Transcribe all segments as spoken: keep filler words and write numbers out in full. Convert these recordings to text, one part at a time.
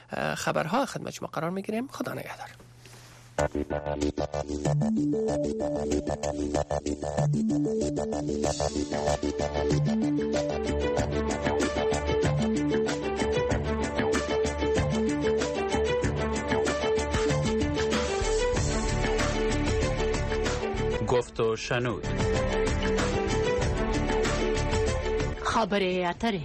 خبرها خدمت شما قرار میگیریم. خدا نگهدار. گفت و شنود. خبر اتره.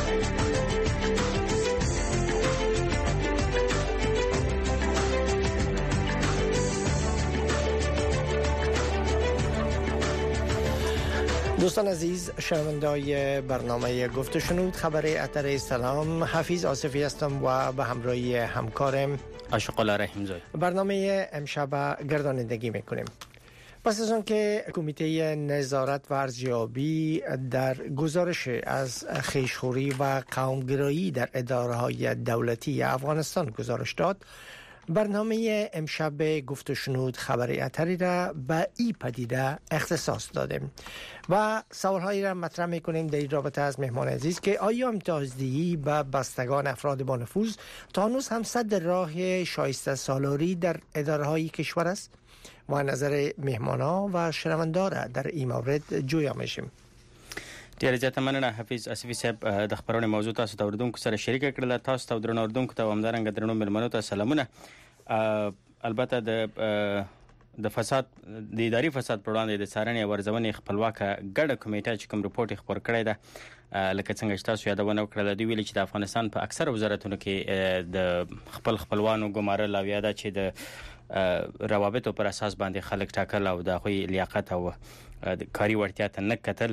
دوستان عزیز، شنوندای برنامه گفت و شنود خبر اتر، سلام. حفیظ آصفی هستم و به همراهی همکارم اشقلا رحیمزاده برنامه امشب گردانندگی میکنیم. پس از آن که کمیته نظارت و ارزیابی در گزارش از خویشخوری و قومگرایی در اداره‌های دولتی افغانستان گزارش داد، برنامه امشب گفت و شنود خبر اتری را به این پدیده اختصاص دادیم و سوالهایی را مطرح میکنیم در این رابطه از مهمان عزیز که آیا امتیازدهی به بستگان افراد با نفوذ تا هنوز هم سد راه شایسته سالاری در اداره‌های کشور است و نظر مهمانا و شنوندا را در این مورد جویا میشیم. ډیر زیاته مننه حفیظ آصفی صاحب د خبرونې موضوع تاسو ته اوریدونکو سره شریک کړل. تاسو ته درنو اوریدونکو ته همدارنګه درنو مېلمنو ته سلامونه. البته د د فساد د اداري فساد پر وړاندې د څارنې او ارزونې خپلواکه ګډه کمیټه چې کوم رپورټ خبر کړی ده، لکه څنګه چې تاسو یادونه وکړه، دوی ویلي چې د افغانستان په اکثره وزارتونو کې د خپل خپلوانو ګمارل او یا دا چې د روابطو پر اساس باندې خلک ټاکل او د خپل لیاقت او کاری وړتیا ته نه کتل.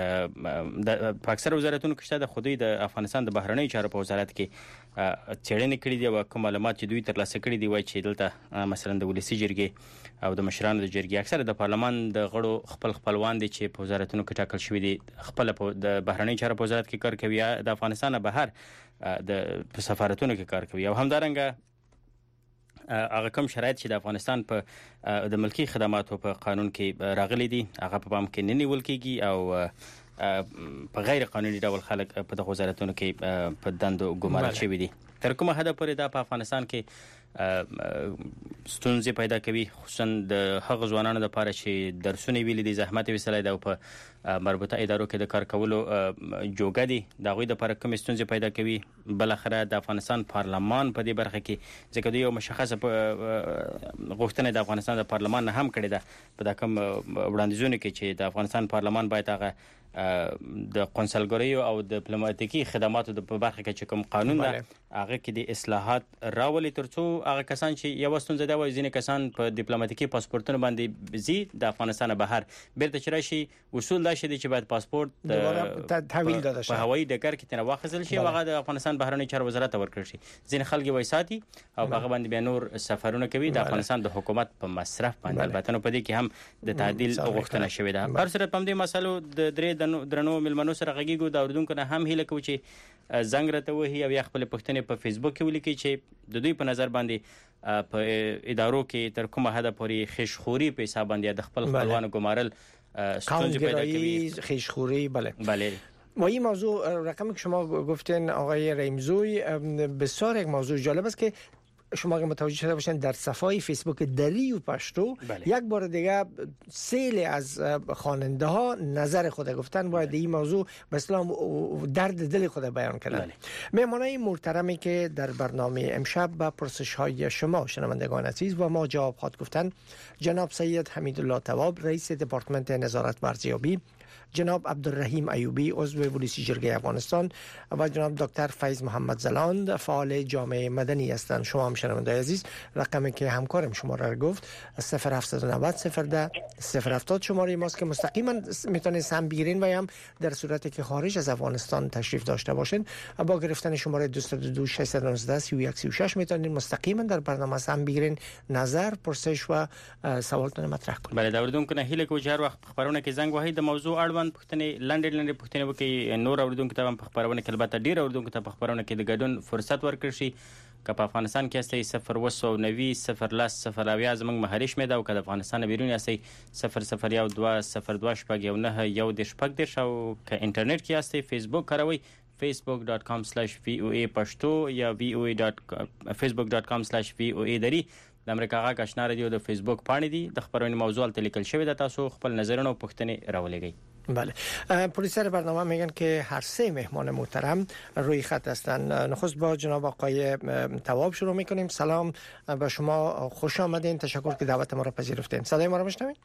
په اکثره وزارتونو کې د خودی د افغانستان د بهرنیو چارو په وزارت کې څېړنې کړې دي او کوم معلومات چې دوی ترلاسه کړي دي وایي چې دلته مثلا د ولسی جرګې او د مشرانو د جرګې اکثره د پارلمان د غړو خپل خپلوان دي چې په وزارتونو کې ټاکل شوي دي، خپل د بهرنیو چارو په وزارت کې کار کوي، د افغانستان بهر د سفارتونو کې کار کوي او همدارنګه هغه کوم شرایط چې د افغانستان په د ملکی خدماتو په قانون کې راغلي دي هغه په پام کې نه نیول کېږي او په غیر قانوني ډول خلک په دغه وزارتونو کې په دندو ګمارل شوي دي. تر کومه حده پورې دا په افغانستان کې ستونزې پیدا کوي، خصوصا د هغه ځوانانو لپاره چې درسونه ویلي دي، زحمت ویستلی دی او په مربوطه ادارو کې د کار کولو جوګه دي، د هغوی لپاره کومې ستونزې پیدا کوي. بالاخره د افغانستان پارلمان په دې برخه کې ځکه دوی یو مشخصه غوښتنه د افغانستان د پارلمان نه هم کړې ده په دا کوم وړاندیزونو کې چې د افغانستان پارلمان باید هغه د قونسلګریو او د ډیپلوماټیکي خدماتو د په برخه کې چې کوم قانون ده هغه کې د اصلاحات راولي ترڅو هغه کسان چې یو ستونزه ده وایي ځینې کسان په ډیپلوماټیکي پاسپورتونو باندې زی د افغانستان بهر بیرته چې راشي اصول دا شي چې باید پاسپورت تحویل داده شي، په هوایي ډګر کې تنه واخیستل شي او هغه د افغانستان بهرنی چارو وزارت ته ورکړل شي. ځینې خلک وایي ساتي او هغه باندې بیا نور سفرونه کوي د افغانستان د حکومت په مصرف باندې. البته نو په دې کې هم د تعدیل غوښتنه شوې ده. هر سره په دې مسلو د درې درنو ملمنو سره غږیږو د اوریدونکو نه هم هیله کوو چې زنګ راته وهي او یا خپل پوښتنې په فیسبوک کې ولیکي چې د دوی په نظر باندې په ادارو کې تر کومه حد پورې خیشخوري په حساب باندې د خپل خپلوانو ګمارل ستونزې پیدا کوي. خیشخوری بله بله و این موضوع رقمی که شما گفتین آقای رحیمزوی بسیار یک موضوع جالب است که شما اگه متوجه شده باشین در صفحه فیسبوک دری و پشتو بله. یک بار دیگه سیل از خواننده ها نظر خود گفتن باید بله. این موضوع به اصطلاح درد دل خود بیان کردن. بله. مهمانای محترمی که در برنامه امشب با پرسش های شما شنوندگان عزیز و ما جواب خواهد گفتن جناب سید حمیدالله تواب رئیس دپارتمنت نظارت و ارزیابی، جناب عبدالرحیم ایوبی عضو ولسی جرگه افغانستان و جناب دکتر فیض محمد زلاند فعال جامعه مدنی هستند. شما هم شنوندگان عزیز رقمی که همکارم شما را گفت صفر هفت نه صفر صفر ده صفر هفتاد شماره ماست که مستقیما میتونید سهم بگیرین و هم در صورتی که خارج از افغانستان تشریف داشته باشین با گرفتن شماره دو صفر دو شش یک نه سی و یک سی و شش میتونید مستقیما در برنامه سهم بگیرین، نظر، پرسش و سوالتون مطرح کنید. بله، دا اوریدونکو نه هیله کوم چې هر وخت خبرونه کې زنګ وهي د موضوع اړوند پوښتنې لنډې لنډې پوښتنې وکړي. نور اوریدونکو ته هم په خبرونه کې البته ډیر اوریدونکو ته په خبرونه کې د ګډون فرصت ورکړي شي. که په افغانستان کې هستئ صفر اوه سوه نوي صفر لس صفر اویا زموږ محلي شمېره ده او که د افغانستان بیرون هستئ صفر صفر یو دوه صفر دوه شپږ یو نهه یو دېرش شپږ دېرش او که انټرنیټ کې هستئ فیسبوک کاروئ facebook dot com slash v o a پښتو یا v o a facebook dot com slash v o a دری د امریکا غا کشنا رادیو د فیسبوک پاڼې دي د خبرونې موضوع ته لیکل شوی د تاسو خپل نظرونه او پوښتنې راولېږئ. بله، پروډوسر برنامه میگن که هر سه مهمان محترم روی خط هستند. نخست با جناب آقای تواب شروع میکنیم. سلام به شما، خوش آمدین، تشکر که دعوت ما را پذیرفتین. صدای ما را میشنوید؟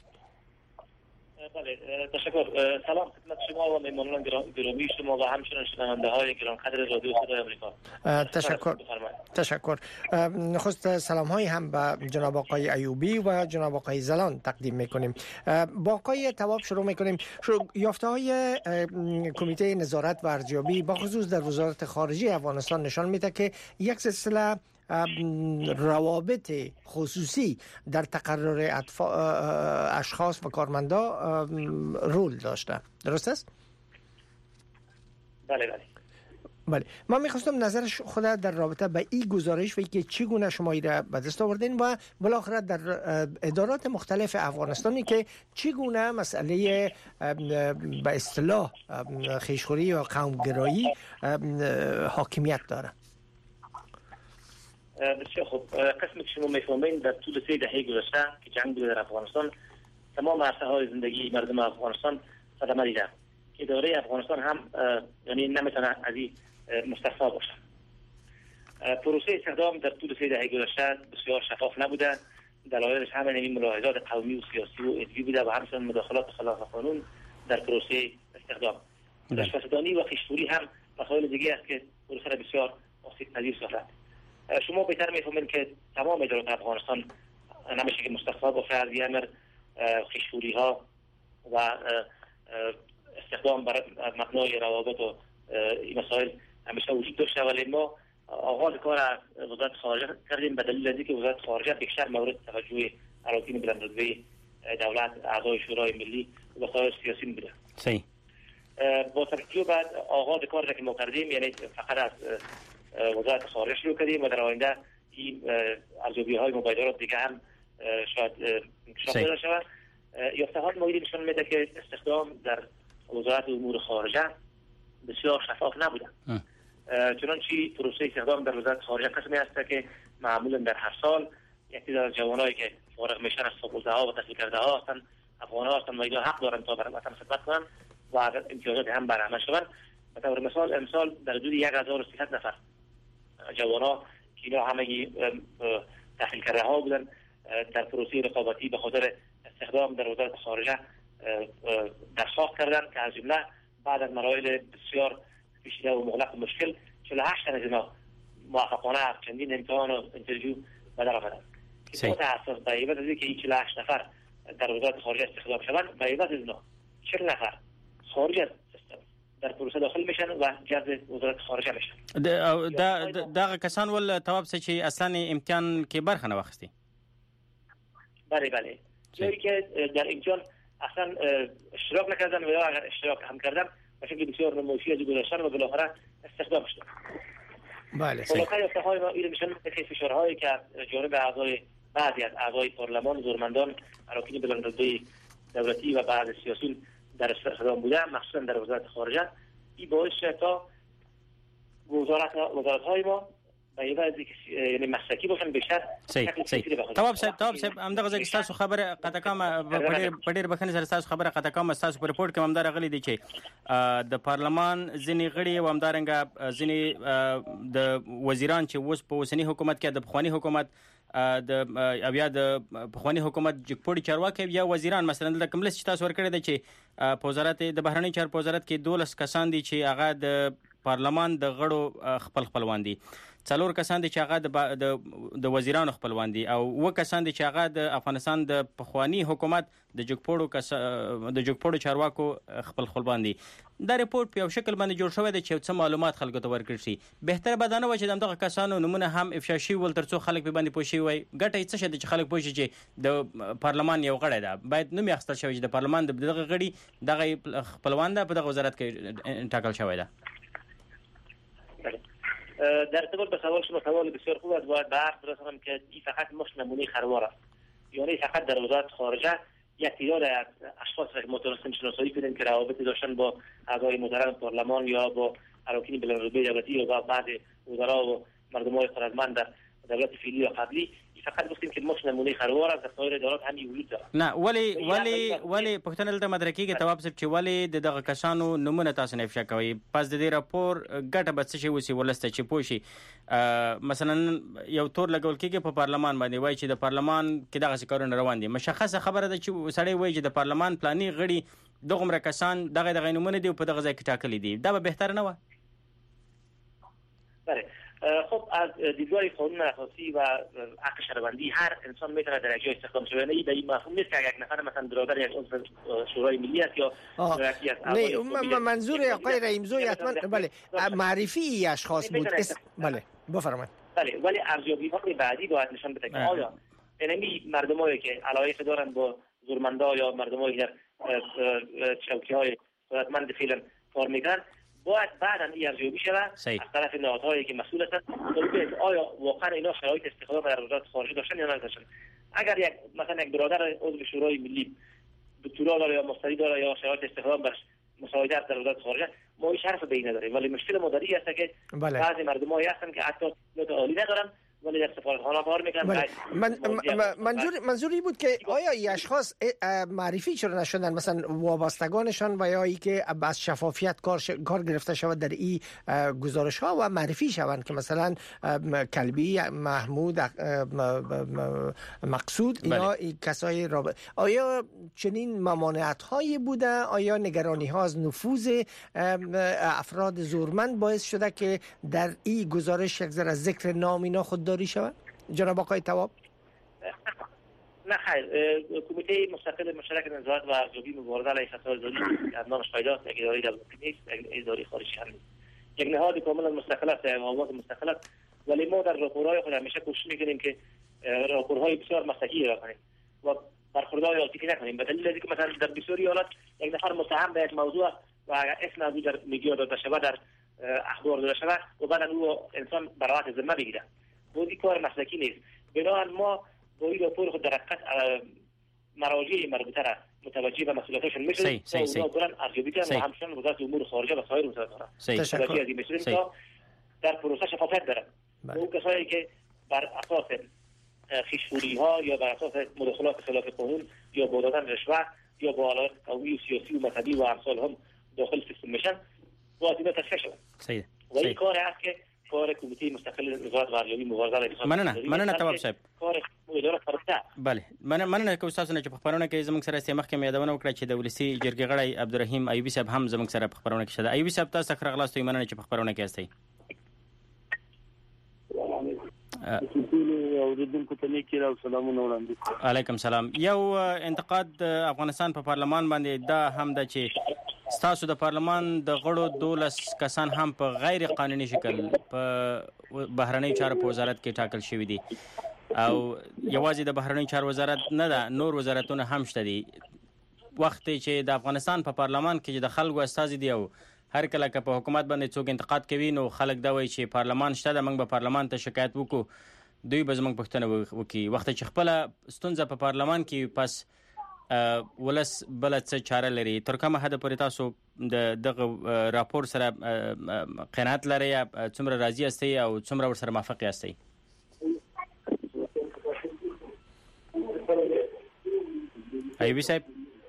بله، تشکر. سلام خدمت شما و مهمانان گرامی شما و همچنین شنونده های گرانقدر رادیو صدای آمریکا. تشکر. تشکر. نخست سلام های هم به جناب آقای ایوبی و جناب آقای زلان تقدیم میکنیم. با آقای تواب شروع میکنیم. یافته های کمیته نظارت و ارزیابی با خصوص در وزارت خارجه افغانستان نشان میده که یک سلسله روابط خصوصی در تقرر اشخاص و کارمندا رول داشته. درست است؟ بله بله. بله، من میخواستم نظر خود در رابطه به این گزارش و اینکه چگونه شما این را به دست آوردین و بالاخره در ادارات مختلف افغانستانی که چگونه مسئله به اصطلاح خویشخوری و قومگرایی حاکمیت داره. بسیار خوب. قسمی که شما میفهمین در طول سه دهه گذشته که جنگ بوده در افغانستان، تمام عرصه های زندگی مردم افغانستان صدمه دیده. اداره افغانستان هم یعنی نمیتونه از این مستثنا باشه. پروسه استخدام در طول سه دهه گذشته بسیار شفاف نبوده. دلایلش همین این ملاحظات قومی و سیاسی و ادبی بوده و همچنین مداخلات خلاف قانون در پروسه استخدام. رشوه‌ستانی و خویشخوری هم مسائل دیگه است که پروسه را بسیار آسیب پذیر ساخته. شما بهتر میفهمید که تمام ادارات افغانستان نمیشه که مستثنا باشه از این امر. خویشخوری ها و استخدام بر مبنای روابط و این مسائل همیشه وجود داشته، ولی ما آغاز کار از وزارت خارجه کردیم به دلیل اینکه وزارت خارجه بیشتر مورد توجه اراکین بلندرتبه دولت، اعضای شورای ملی و وسایل سیاسی بوده. صحیح. با توجه بعد آغاز کار که ما کردیم، یعنی فقط از وزارت خارجه شروع کردیم و در آینده این ارزیابی های مبادرات دیگه هم شاید انکشاف پیدا شود. یافته‌های ما نشان میده که استخدام در وزارت امور خارجه بسیار شفاف نبوده. چنانچه پروسه استخدام در وزارت خارجه قسمی است که معمولا در هر سال یک تعداد از جوانایی که فارغ میشن از فاکولته و تحصیل کرده ها هستند، افغان ها هستند و اینا حق دارند تا بر وطن خدمت کنند و امتیازات هم برآمد شوند. به طور مثال امسال در حدود یک هزار و سیصد نفر جوانا که اینا همه تحصیل کرده ها بودن در پروسه رقابتی به خاطر استخدام در وزارت خارجه درخواست کردن که از جمله بعد از مراحل بسیار پیچیده و مغلق و مشکل چهل و هشت تن از اینا موفقانه از چندین امتحان و اینترویو به در آمدند. که با تأسف به عوض از اینکه این چهل و هشت نفر در وزارت خارجه استخدام شوند، به عوض از اینا چهل نفر خارج از در پروسه داخل میشن و جذب وزارت خارجه میشن. دا دا کسان ول تواب چې اصلا امتحان کې برخه نه واخیستی. بله بله. جایی که در امتحان اصلا اشتراک نکردن و یا اگر اشتراک هم کردن به شکل بسیار نمایشی از گذاشتن و بالاخره استخدام شدن. بله. بالاخره یافته‌های ما این نشان میده که فشارهایی که جانب اعضای بعضی از اعضای پارلمان، زورمندان، اراکین بلندرتبه دولتی و بعض سیاسیون در استخدام بوده، مخصوصا در وزارت خارجه، این باعث شد تا وزارت وزارت‌های ما به عوض یعنی مسلکی باشن بیشتر. صحیح صحیح. تواب صاحب تواب صاحب همدغه ځکه تاسو خبره قطع کوم په ډېر بخښنې سره تاسو خبره قطع کوم. تاسو په رپورټ کې هم دا راغلي دي چې د پارلمان ځینې غړي او همدارنګه ځینې د وزیران چې اوس په اوسنی حکومت کې د پخوانی حکومت د اویا د پخوانی حکومت جګپوړي چارواکي یا وزیران مثلا د کوملس چې تاسو ورکړی دی چې په وزارت د بهرنی چارو په وزارت کې دولس کسان دي چې هغه د پارلمان د غړو خپل خپلوان دي، څلور کسان دي چې هغه د د وزیرانو خپلوان دي او و کسان دي چې هغه د افغانستان د پخوانی حکومت د جګپوړو کس د جګپوړو چارواکو خپل خپلوان دي. دا ریپورت په یو شکل باندې جوړ شوی دی چې څه معلومات خلکو ته ورکړي شي. بهتره به دا نه وي چې دغه کسانو نمونه هم افشا شي ول ترڅو خلک به باندې پوه شي وي ګټه یې څه شي چې خلک پوه شي چې د پارلمان یو غړی ده، باید نوم یې اخیستل شوی چې د پارلمان دغه غړي دغه خپلوان ده په دغه وزارت کې ټاکل شوی ده. در ارتباط به سوال شما سوال بسیار خوب است. باید به عرض برسانم که این فقط مش نمونه خروار است، یعنی فقط در وزارت خارجه یک تعداد از اشخاص را متوسط شناسایی کنیم که روابطی داشتن با اعضای محترم پارلمان یا با اراکین بلندرتبه دولتی و بعض وزرا و مردمای خردمند در دولت فعلی و قبلی فقط گفتیم که مش نمونه خروار از سایر ادارات هم وجود داره. نه ولی ولی ولی پښتنه دلته مدرکې کې تواب صاحب چې ولی د دغه کسانو نمونه تاسو نه افشا کوي پس د دې راپور ګټه به څه شي وسی ولسته چې پوښي مثلا یو تور لګول کېږي په پارلمان باندې وای چې د پارلمان کې دغه کارونه روان دي مشخصه خبره ده چې سړی وای چې د پارلمان پلاني غړي دغه مر کسان دغه دغه نمونه دی په دغه ځای کې ټاکلي دي دا به بهتر نه و. بله خب از دیدگاه قانون اساسی و حق شهروندی هر انسان میتونه در یک جای استخدام شود. نه به این مفهوم نیست که یک نفر مثلا برادر یک عضو شورای ملی است یا یکی از نه منظور آقای رحیمزوی حتما بله معرفی اشخاص بود. بله بفرمایید. بله ولی ارزیابی‌های بعدی باید نشان بده که آیا اینمی مردمایی که علایق دارن با زورمندا یا مردمایی در چوکی‌های قدرتمند فعلا کار میکنن باید بعدا این ارزیابی شود از طرف نهادهایی که مسئول هستند تا آیا واقعا اینا شرایط استخدام در وزارت خارجه داشتن یا نداشتن. اگر یک مثلا یک برادر عضو شورای ملی دکترا داره یا مستری داره یا شرایط استخدام برش مساعدت در وزارت خارجه ما هیچ حرف به این نداریم، ولی مشکل ما داری است که بله. بعضی مردمایی هستن که حتی نوت عالی ندارن ولی در سفارتخانه کار میکنن. بله. من منظور منظوری بود که آیا این اشخاص معرفی چرا نشدن مثلا وابستگانشان و یا ای که از شفافیت کار ش... کار گرفته شود در این گزارش ها و معرفی شوند که مثلا کلبی محمود مقصود اینا بله. کسای رابط آیا چنین ممانعت هایی بوده؟ آیا نگرانی ها از نفوذ افراد زورمند باعث شده که در این گزارش یک ذره ذکر نام اینا خود داری شود؟ جناب آقای تواب؟ نه خیر، کمیته مستقل مشترک نظارت و ارزیابی مبارزه علیه فساد اداری از نامش پیداست، یک اداره دولتی نیست، یک اداره خارجی هم نیست. یک نهاد کاملا مستقل است، یک مقامات مستقل است، ولی ما در راپورهای خود همیشه کوشش میکنیم که راپورهای بسیار مسلکی ارائه کنیم و برخوردهای عاطفی نکنیم، به دلیل اینکه مثلا در بسیاری حالات یک نفر متهم به یک موضوع و اگر اسم از او در میدیا داده شود، در اخبار داده شود و بعد او انسان برات ذمه بگیره، بودی کار مسلکی نیست. بنابراین ما با این راپور خود در حقیقت مراجع مربوطه را متوجه و مسئولیتشون میشیم تا اونا برن ارزیابی کنن و همچنان وزارت امور خارجه و سایر وزارت‌ها متوجه از این میشیم تا در پروسه شفافیت دارن. اون کسایی که بر اساس خیشفوری ها یا بر اساس مداخلات خلاف قانون یا با دادن رشوه یا با علایق قومی و سیاسی و مذهبی و امثال هم داخل سیستم میشن باید اینا تصفیه شود. صحیح. و این کار است که کار کمیته مستقل نظارت و ارزیابی مبارزه علیه فساد مننه مننه تواب صاحب. کار اداره فرضه. بله مننه مننه که استاد نه چې په خبرونه کې زموږ سره استماخ کې یادونه وکړه چې د ولسی جرګې غړی عبدالرحیم ایوبی صاحب هم زموږ سره په خبرونه کې شته. ایوبی صاحب تاسو ښه راغلاست. مننه چې په خبرونه کې استئ. علیکم سلام. یو انتقاد افغانستان په پارلمان باندې دا هم ده چې ستاسو د پارلمان د غړو دولس کسان هم په غیر قانوني شکل په بهرنۍ چارو په وزارت کې ټاکل شوي دي او یوازې د بهرنۍ چارو وزارت نه ده، نور وزارتونه هم شته دي. وخت چې د افغانستان په پارلمان کې د خلکو استازي دی او هر کله که په حکومت باندې څوک انتقاد کوي نو خلک دا وایي چې پارلمان شته د موږ به پارلمان ته شکایت وکړو، دوی به زموږ پوښتنه وکړي. وخت چې خپله ستونزه په پارلمان کې پس ولس بل څه چاره لري. تر کومه حده پورې تاسو د دغه راپور سره قناعت لرئ یا څومره راضي یاستئ او څومره ورسره موافق یاستئ؟ ایوبی صاحب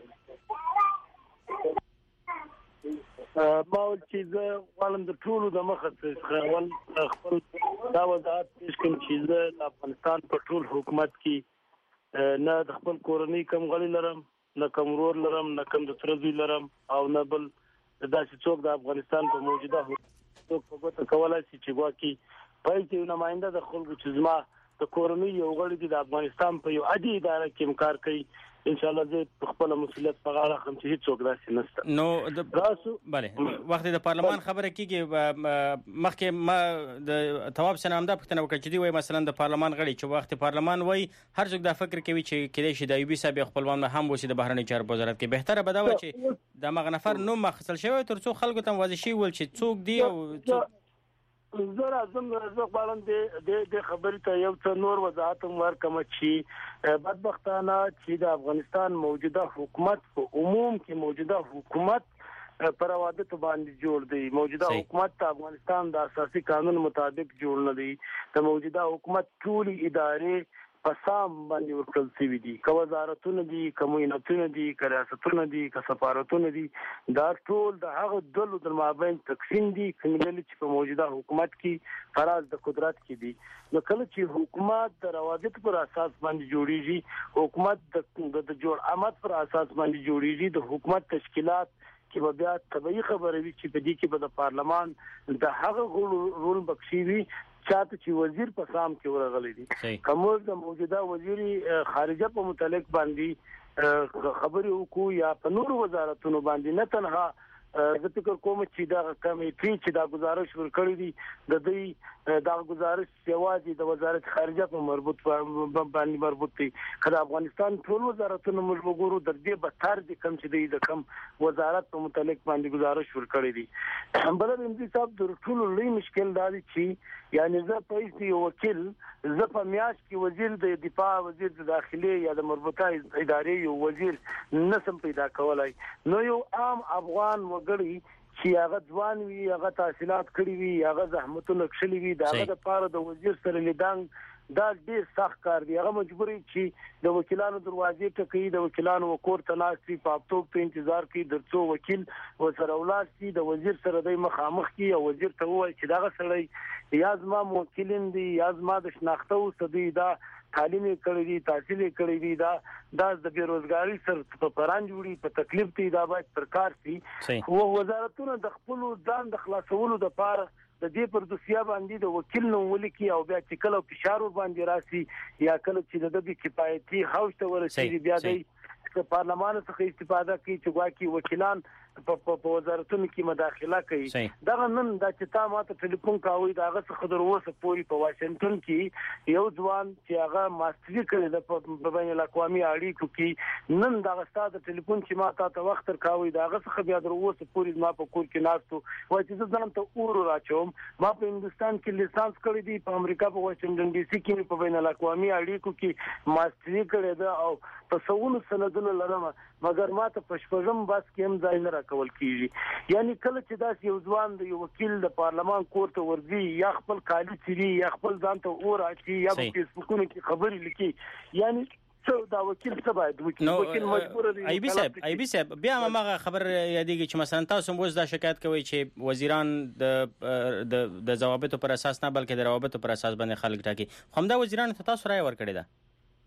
ما ول چې زه غواړم د ټولو د مخه څخه خپل دا وضاحت پیش کړم چې زه د افغانستان په ټول حکومت کې نه د خپل کورنۍ کم غړي لرم، نه کم ورور لرم، نه کم د تره زوی لرم او نه بل داسې څوک د افغانستان په موجوده څوک په ګوته کولی شي چې ګواکې پای کې یو نماینده د خلکو چې زما د کورنۍ یو غړی دی د افغانستان په یو عادي اداره کې کار کوي، ان شاء الله زه په خپل مسؤلیت په غاړه خم چې هیڅ څوک داسې نشته. نو د بله وخت د پارلمان خبره کیږي مخکې ما د تواب سره همدا پوښتنه وکړه چې دی وایي مثلا د پارلمان غړي چې وخت پارلمان وایي هر څوک دا فکر کوي چې کېدای شي د ایوبي صاحب خپلوان هم وسی د بهرنۍ چارو وزارت کې بهتره به دا وي چې د مغه نفر نوم مخصل شوی تر څو خلکو ته واضح شي ول چې څوک دی او څوک زه راځم زه غواړم د خبرې ته یو څه نور وضاحت ورکړم چې بدبختانه چې د افغانستان موجوده حکومت په عموم کې موجوده حکومت پر روابط باندې جوړ دی. موجوده حکومت ته افغانستان د اساسي قانون مطابق جوړ نه دی. د موجوده حکومت ټول ادارې په سام باندې ورکړل شوي دي، که وزارتونه دي، که معاونتونه دي، که ریاستونه دي، که سفارتونه دي، دا ټول د هغه ډلو د مابین تقسیم دي کوم ډلې چې په موجوده حکومت کې فراز د قدرت کې دي. نو کله چې حکومت د روابط پر اساس باندې جوړیږي، حکومت د د جوړ آمد پر اساس باندې جوړیږي، د حکومت تشکیلات کې به بیا طبيعي خبره وي چې په دې کې به د پارلمان د هغه رول بخشي وي چاته چې وزیر په سام کې ورغلي دي. کوم د موجوده وزیر خارجه په متعلق باندې خبري وکړو یا په نور وزارتونو باندې، نه تنها زه فکر کوم چې دا کمیټې چې دا گزارش ورکړی دي د دې دا گزارش یوازې د وزارت خارجه په مربوط باندې مربوط دي. کله افغانستان ټول وزارتونو موږ وګورو د دې بهتر دي کوم چې د کوم وزارت په متعلق باندې گزارش ورکړی دي. بل د امتی صاحب د ټول لوی مشکل دا دی چې یعنی زه په یو وکیل زه په میاش کې وزیر د دفاع، وزیر د داخلي یا د مربوطه ادارې یو وزیر نسم پیدا کولای. نو یو عام افغان وګړي چې هغه ځوان وي، هغه تحصیلات کړی وي، هغه زحمتونه کړی وي، دا هغه لپاره د وزیر سره لیدانګ دا ډیر سخت کار دی. هغه مجبوري چې د وکیلانو دروازې ټکوي، د وکیلانو وکور ته ناستي، په اپټوپ په انتظار کوي درڅو وکیل وسره ولاړ شي، د وزیر سره د مخامخ کی او وزیر ته وایي چې دا سړی یا زما موکلین دی یا زما د شناخته وسدي، دا تعلیم کړی دی، تحصیل کړی دی، دا د بیروزګاری سره په پران جوړي په تکلیف دی، دا باید سرکار سي او وزارتونه د خپل ځان د خلاصولو د پاره د دې پر دوسیا باندې د وکیل نو ولیکي او بیا چې کله فشار ور باندې راسي یا کله چې د دې کفایتي هاوس ته ورسېږي بیا د پارلمان څخه استفاده کوي چې واکي وکیلان په وزارتونو کې مداخله کوي. دا نن دا چې تا ماته ټلیفون کاوه دا هغه څخه در اوسه پوري په واشنگټن کې یو ځوان چې هغه ماستری کړی د په بین الاقوامي اړیکو کې، نن دا غستا د ټلیفون چې ما ته وخت تر کاوه دا هغه څخه بیا در اوسه پوري ما په کور کې ناستو وای چې ځان ته اور راچوم. ما په هندستان کې لیسانس کړی دی، په امریکا په واشنگټن ډي سي کې په بین الاقوامي اړیکو کې ماستری کړی دا او په سونو سندونه لرم، مګر ما ته پښپژم بس کې هم ځای نه کول کیږي. یعنی کله چې داس یو ځوان د یو وکیل د پارلمان کور ته ورځي یا خپل کالي چری یا خپل ځان ته اور اچي یا په فیسبوکونو کې خبرې لیکي، یعنی څو دا وکیل څه باید وکیل وکیل مجبور دی. ای بي صاحب ای بي صاحب بیا هغه خبر یادېږي چې مثلا تاسو موږ دا شکایت کوي چې وزیران د د د ضوابطو پر اساس نه بلکې د روابطو پر اساس باندې خلک ټاکي. همدا وزیران ته تاسو رائے ورکړی ده؟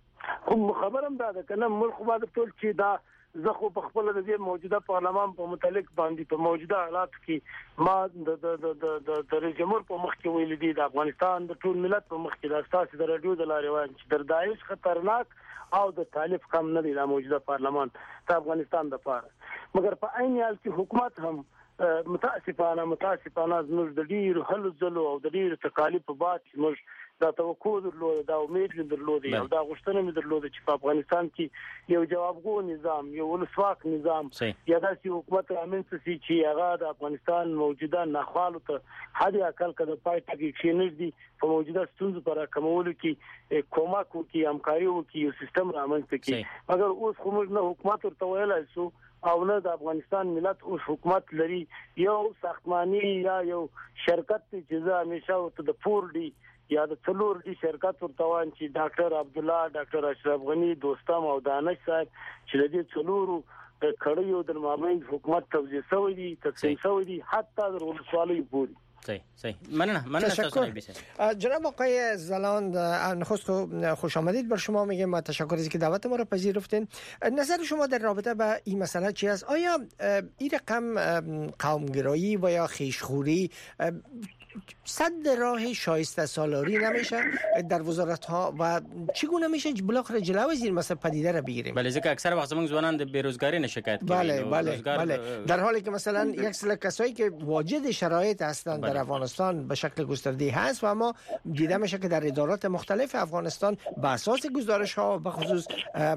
خو خبرم دا ده کنه ملک باندې ټول چې دا زه خو په خپل د دې موجوده پارلمان په متعلق باندې په موجوده حالات کې ما د د د د د رئیس جمهور په مخ کې ویل دي د افغانستان د ټول ملت په مخ کې د اساس د رادیو د لارې وایي چې د داعش خطرناک او د طالب کم نه دی د موجوده پارلمان د افغانستان د پاره، مګر په عین حال کې حکومت هم متاسفانه متاسفانه زموږ د ډیر هلو ځلو او د ډیر تکالیف په بعد موږ دا توقع درلوده، دا امید درلوده او دا غوښتنه مې درلوده چې په افغانستان کې یو جوابګو نظام، یو ولسواک نظام یا داسې حکومت رامنځته شي چې هغه د افغانستان موجوده ناخوالو ته حد اقل کده پای ته کېنږدي، په موجوده ستونزو پر راکمولو کې کومک وکړي، همکاري وکړي، یو سیستم رامنځته کړي. مګر اوس خو موږ نه حکومت ورته ویلای شو او نه د افغانستان ملت اوس حکومت لري. یو ساختماني یا یو شرکت چې زه همیشه ورته د فور ډي یا د څلور ډي شرکت ورته وایم چې ډاکټر عبد الله، ډاکټر اشرف غنی، دوستم او دانش صاحب چې د دې څلورو کړیو د مابین حکومت توزیع شوی دي، تقسیم شوی دي، حتی د ولسوالۍ پورې. صحیح صحیح مننه مننه تشکر جناب آقای زلاند. نخست خوش آمدید بر شما میگم و تشکر از که دعوت ما را پذیرفتین. نظر شما در رابطه با این مسئله چی است؟ آیا این رقم قومگرایی و یا خویشخوری صد راه شایسته سالاری نمیشه در وزارت ها و چگونه میشه بالاخره جلوی از این مسئله پدیده را بگیریم؟ بله ذکر اکثر وقت زمان زوانان د بیروزگاری نشکایت کوي. بله بله بله در حالی که مثلا یک سری کسایی که واجد شرایط هستند در افغانستان به شکل گسترده هست و اما دیده میشه که در ادارات مختلف افغانستان به اساس گزارش ها به خصوص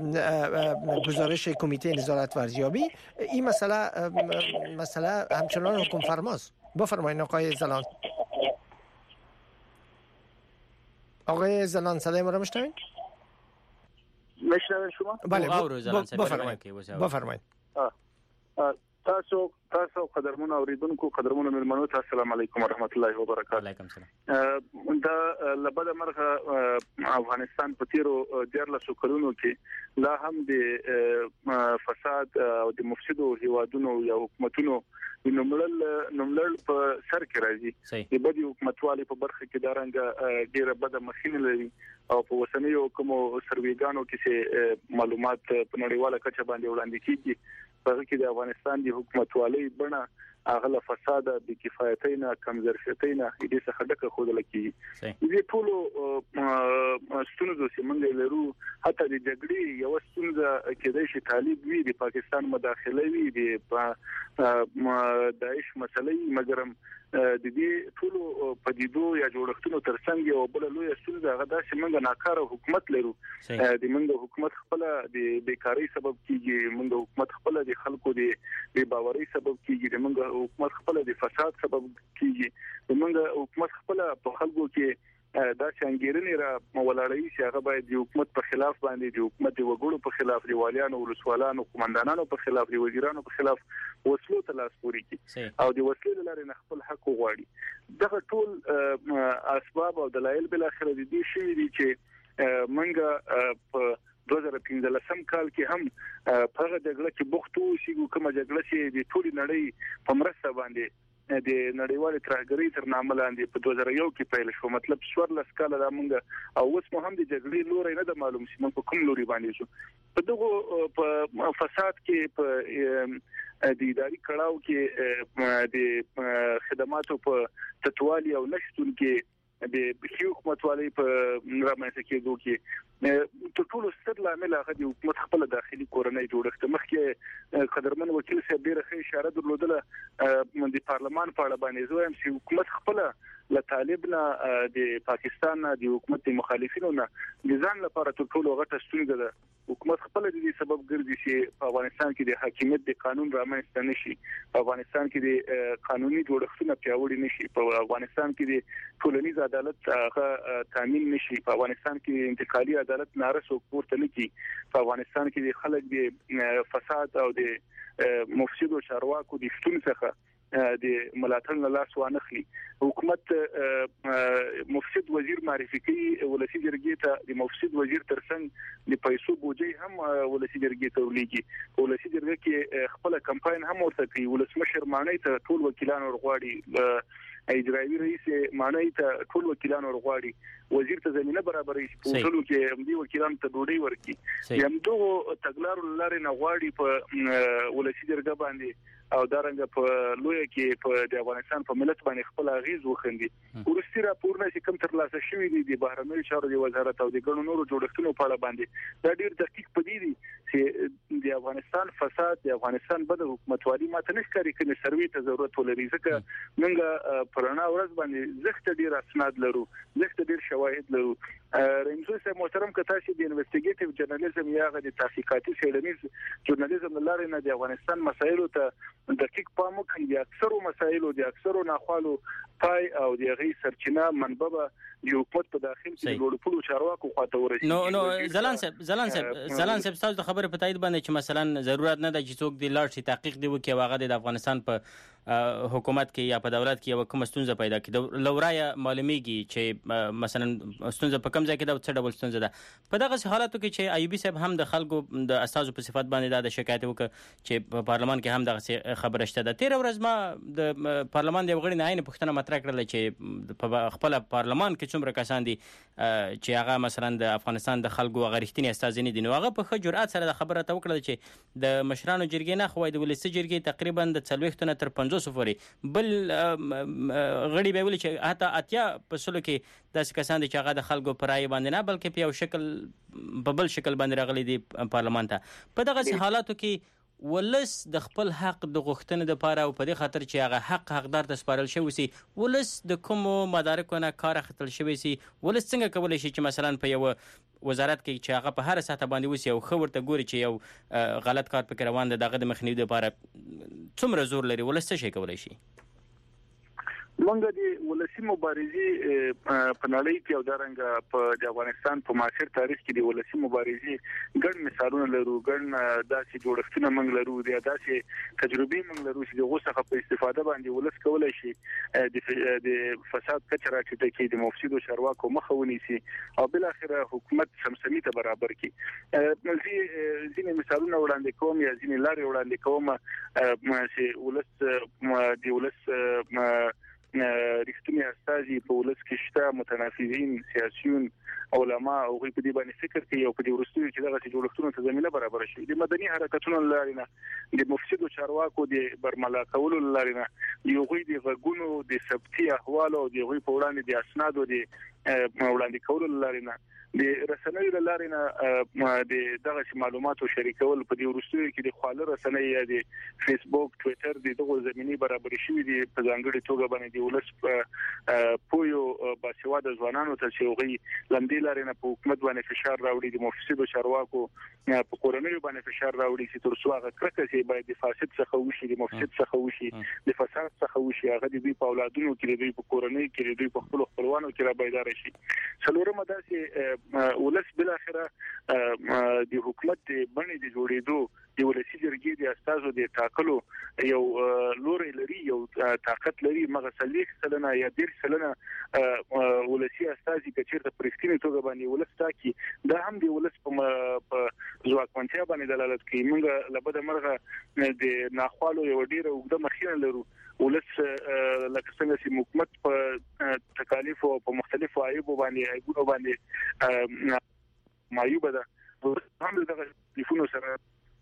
گزارش کمیته نظارت و ارزیابی این مسئله مسئله همچنان حکم فرماست. بفرمایید آقای زلاند. آقای زلاند صدای ما را میشنوید؟ میشنوید شما؟ بله بفرمایید بفرمایید. تاسو تاسو قدرمن اوریدونکو قدرمن ملمنو تاسو السلام علیکم ورحمت الله وبرکاته. وعلیکم السلام. دا لبد مرغه افغانستان په تیرو دیارلسو کلونو کې لا هم د فساد او د مفسدو هیوادونو یا حکومتونو نوملل نوملل په سر کې راځي. د بدی حکومتوالي په برخه کې دا رنګ ډیره بده مخینه لري او په وسنیو کوم سرویګانو کې چې معلومات په نړیواله کچه باندې وړاندې کیږي په کې د افغانستان د حکومتوالي بڼه اغله فساد د کفایتینا کمزورتینا دې څخه ډکه خوده لکې دې ټولو ستونزو چې موږ لرو حتی د جګړې یو ستونزه کېدای شي طالب وي د پاکستان مداخله وي د داعش مسلې مګرم د دې ټولو پدیدو یا جوړښتونو ترڅنګ یو بل لوی ستونزه هغه د څنګه ناکاره حکومت لرو د موږ حکومت خپل د بیکاری سبب کیږي موږ حکومت خپل د خلکو د بے باورۍ سبب کیږي د موږ حکومت خپل د فساد سبب کیږي د موږ حکومت خپل په خلکو کې دا څنګهرنی را مولاړی چې هغه باید د حکومت په خلاف باندې د حکومت د وګړو په خلاف دی والیانو ولسوالانو قومندانانو په خلاف دی وزیرانو په خلاف وسلو ته لاس پوري کی او د وسلې لپاره خپل حق وغواړي دغه ټول اسباب او دلایل بل اخر دي دي شي دي چې منګه په دوه هزار پنځلسم کال کې هم په هغه جګړه کې بوختو شي کومه جګړه چې د ټولي نړۍ په مرسته باندې د نړیوالې ترهګرۍ تر نامه لاندې په دوه هزار یو کې پیل شو مطلب څوارلس کال دا مونږ او اوس مو هم د جګړې لوري نه د معلوم شي مونږ په کوم لوري باندې شو په دغه په فساد کې په د اداري کړهو کې د خدماتو په تطوالي او نشټون کې د حکومتوالي په رامنځته کېدو کې ټول ټول ستر لامل هغه د حکومت خپل داخلي کورنۍ جوړښت مخکې قدرمن وکیل صاحب ډیره ښه اشاره درلودله د پارلمان په اړه باندې زویم چې حکومت خپل له طالبنا د پاکستان د حکومت مخالفینو نه ځان لپاره ټول ټول غټه ستونزه ده حکومت خپل د دې سبب ګرځي چې په افغانستان کې د حاکمیت د قانون رامنځته نشي په افغانستان کې د قانوني جوړښتونه پیاوړي نشي په افغانستان کې د ټولنیز عدالت هغه تامین نشي په افغانستان کې انتقالي عدالت نارسو پورته نکي په افغانستان کې د خلک د فساد او د مفسدو چارواکو د شتون څخه د ملاتړ نه لاس وانخلي حکومت مفسد وزیر معرفي کوي ولسی جرګې ته د مفسد وزیر ترڅنګ د پیسو بوجي هم ولسی جرګې ته ولېږي ولسی جرګې کې خپل کمپاین هم ورته کوي ولسمشر معنی ته ټول وکیلان ورغواړي اجرایي رئیس معنی ته ټول وکیلان ورغواړي وزیر ته زمينه برابرې په ټولو کې هم دي وکیلان ته ډوډۍ ورکي یم دوه تګلارو لارې نه غواړي په ولسی جرګه باندې او دارنګ په لوی کې په د افغانستان په ملت باندې خپل اغیز وخندي ورستي راپورونه چې کوم تر لاسه شوی دي د بهرنیو چارو د وزارت او د ګڼو نورو جوړښتونو په اړه باندې دا ډیر دقیق پدې دي چې د افغانستان فساد د افغانستان بد حکومتوالي ماته نشکاري کني سروي ته ضرورت ولري ځکه موږ پرانا ورځ باندې زخت ډیر اسناد لرو زخت ډیر شواهد لرو رئیس صاحب محترم کته چې د انویسټیګیټیو جرنالیزم یا غو د تحقیقاتي څېړنیز ژورنالیزم لاره نه د افغانستان مسایلو ته دقیق پام وکړي د اکثرو مسایلو د اکثرو ناخوالو پای او د غي سرچینه منبع د حکومت په داخل کې د لوړپوړو چارواکو خواته ورسېږي نو نو زلان صاحب زلان صاحب زلان صاحب تاسو د خبره په تایید باندې چې مثلا ضرورت نه ده چې څوک د لاړ شي تحقیق دی وکړي واغه د افغانستان په حکومت کې یا په دولت کې یو کوم ستونزه پیدا کړي لورای معلومیږي چې مثلا ستونزه په کوم ځای کې د څه ډول ستونزه ده په دغه حالاتو کې چې ایوبي صاحب هم د خلکو د استازو په صفت باندې د شکایت وکړ چې په پارلمان کې هم دغه خبره شته ده تیر ورځ ما د پارلمان د وګړي نه عین پښتنه مطرح کړل چې په خپل پارلمان کې څومره کسان دي چې هغه مثلا د افغانستان د خلکو غریښتنی استازین دي نو هغه په خه جرأت سره د خبره ته وکړل چې د مشرانو جرګې نه خوای د ولسی جرګې تقریبا د څلوېښت نه تر پنځوس فوري بل غړي به ولې چې حتی اتیا په سلو کې داسې کسان دي چې هغه د خلکو پر رائے باندې نه بلکې په یو شکل په بل شکل باندې راغلي دي پارلمان ته په دغه حالاتو کې ولس د خپل حق د غوښتنې لپاره او په دې خاطر چې هغه حق حقدار ته سپارل شوی سي ولس د کوم مدارکو نه کار اخیستل شوی سي ولس څنګه کولای شي چې مثلا په یو وزارت کې چې هغه په هر ساعت باندې وسی او خبر ته ګوري چې یو غلط کار پکې روان دی دغه د مخنیوي لپاره څومره زور لري ولس څه شي کولای شي مونږ د ولسی مبارزې په نړۍ کې او درنګ په افغانستان په معاصر تاریخ کې د ولسی مبارزې ګڼ مثالونه لرو، ګڼ داسې جوړښتونه مونږ لرو، د داسې تجربې مونږ لرو چې د غوسه په استفاده باندې ولس کولای شي د فساد کچره ټیټه کړي، د مفسدو چارواکو مخه ونیسي او بل اخره حکومت سمسمي ته برابر کړي. نو ځینې مثالونه وړاندې کوم یا ځینې لارې وړاندې کوم چې ولس د ولس رښتینی استازي په ولس کې شته، متنافذین، سیاسيون، علما او په دې باندې فکر کوي او په دې ورستوي چې دغه جوړښتونه ته زمينه برابر شي. د مدني حرکتونو لاري نه، د مفسدو چارواکو د برملا کولو لاري نه، یو غوي د غونو د ثبتي احوال او د غوي په وړاندې د اسنادو د وړاندې کولو لاري نه، د رسنیو لاري نه د دغه معلوماتو شریکول په دې ورستوي کې د خواله رسنۍ یا د فیسبوک، ټوئیټر د دغه زميني برابر شي دي په ځانګړي توګه باندې د ولس په پویو باسواده ځوانانو ته چې غوي لمدې لاري نه په حکومت باندې فشار راوړي، د مفسدو چارواکو په کورنیو باندې فشار راوړي چې تر څو هغه کرکه چې باید د فاسد څخه وشي، د مفسد څخه وشي، د فساد څخه وشي، هغه د دوی په اولادونو کې، د دوی په کورنۍ کې، د دوی په خپل خپلوانو کې را بیدار شي. څلورمه دا چې ولس بل اخره د حکومت د بڼې د جوړېدو د ولسی جرګې د استازو د ټاکلو یو لوري لري، یو طاقت لري. مغه سلیخ سلنه یا ډیر سلنه ولسی استازي کچیرته پرېستینې توګه باندې ولس تاکي، دا هم د ولس په ځواکمنتیا باندې دلالت کوي. موږ لبد مرغه د ناخوالو یو ډیره وګړه مخینه لرو. ولس لکه څنګه چې حکومت په تکالیف او په مختلفو عیبو باندې عیبونو باندې مایوبه ده، هم دغه تلیفونو سره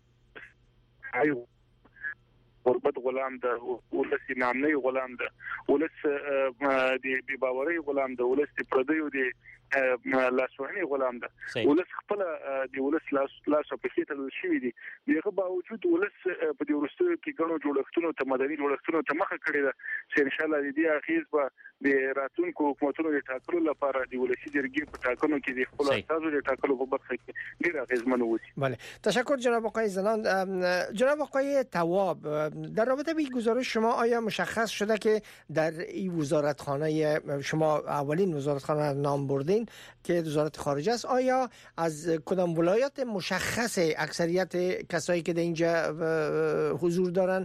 ایو غربت غلام ده، ولس نامنۍ غلام ده، ولس د بي باوري غلام ده، ولس د پردیو د لاسوهنې غلام ده. ولس خپل د ولس لاس لاس په خېټه شوی دي. دغه باوجود ولس په دې ورستو کې ګڼو جوړښتونو ته، مدني جوړښتونو ته مخه کړې ده چې ان شاء الله د دې اخیز به د راتلونکو حکومتونو د ټاکلو لپاره د ولسی جرګې په ټاکنو کې د خپل استازو د ټاکلو په برخه کې ډیر اغیزمن وسی. بله، تشکر جناب آقای زنان. جناب آقای تواب، در رابطه با گزارش شما آیا مشخص شده که در این وزارتخانه شما اولین وزارتخانه نام بردین که وزارت خارجه است، آیا از کدام ولایات مشخص اکثریت کسایی که در اینجا حضور دارن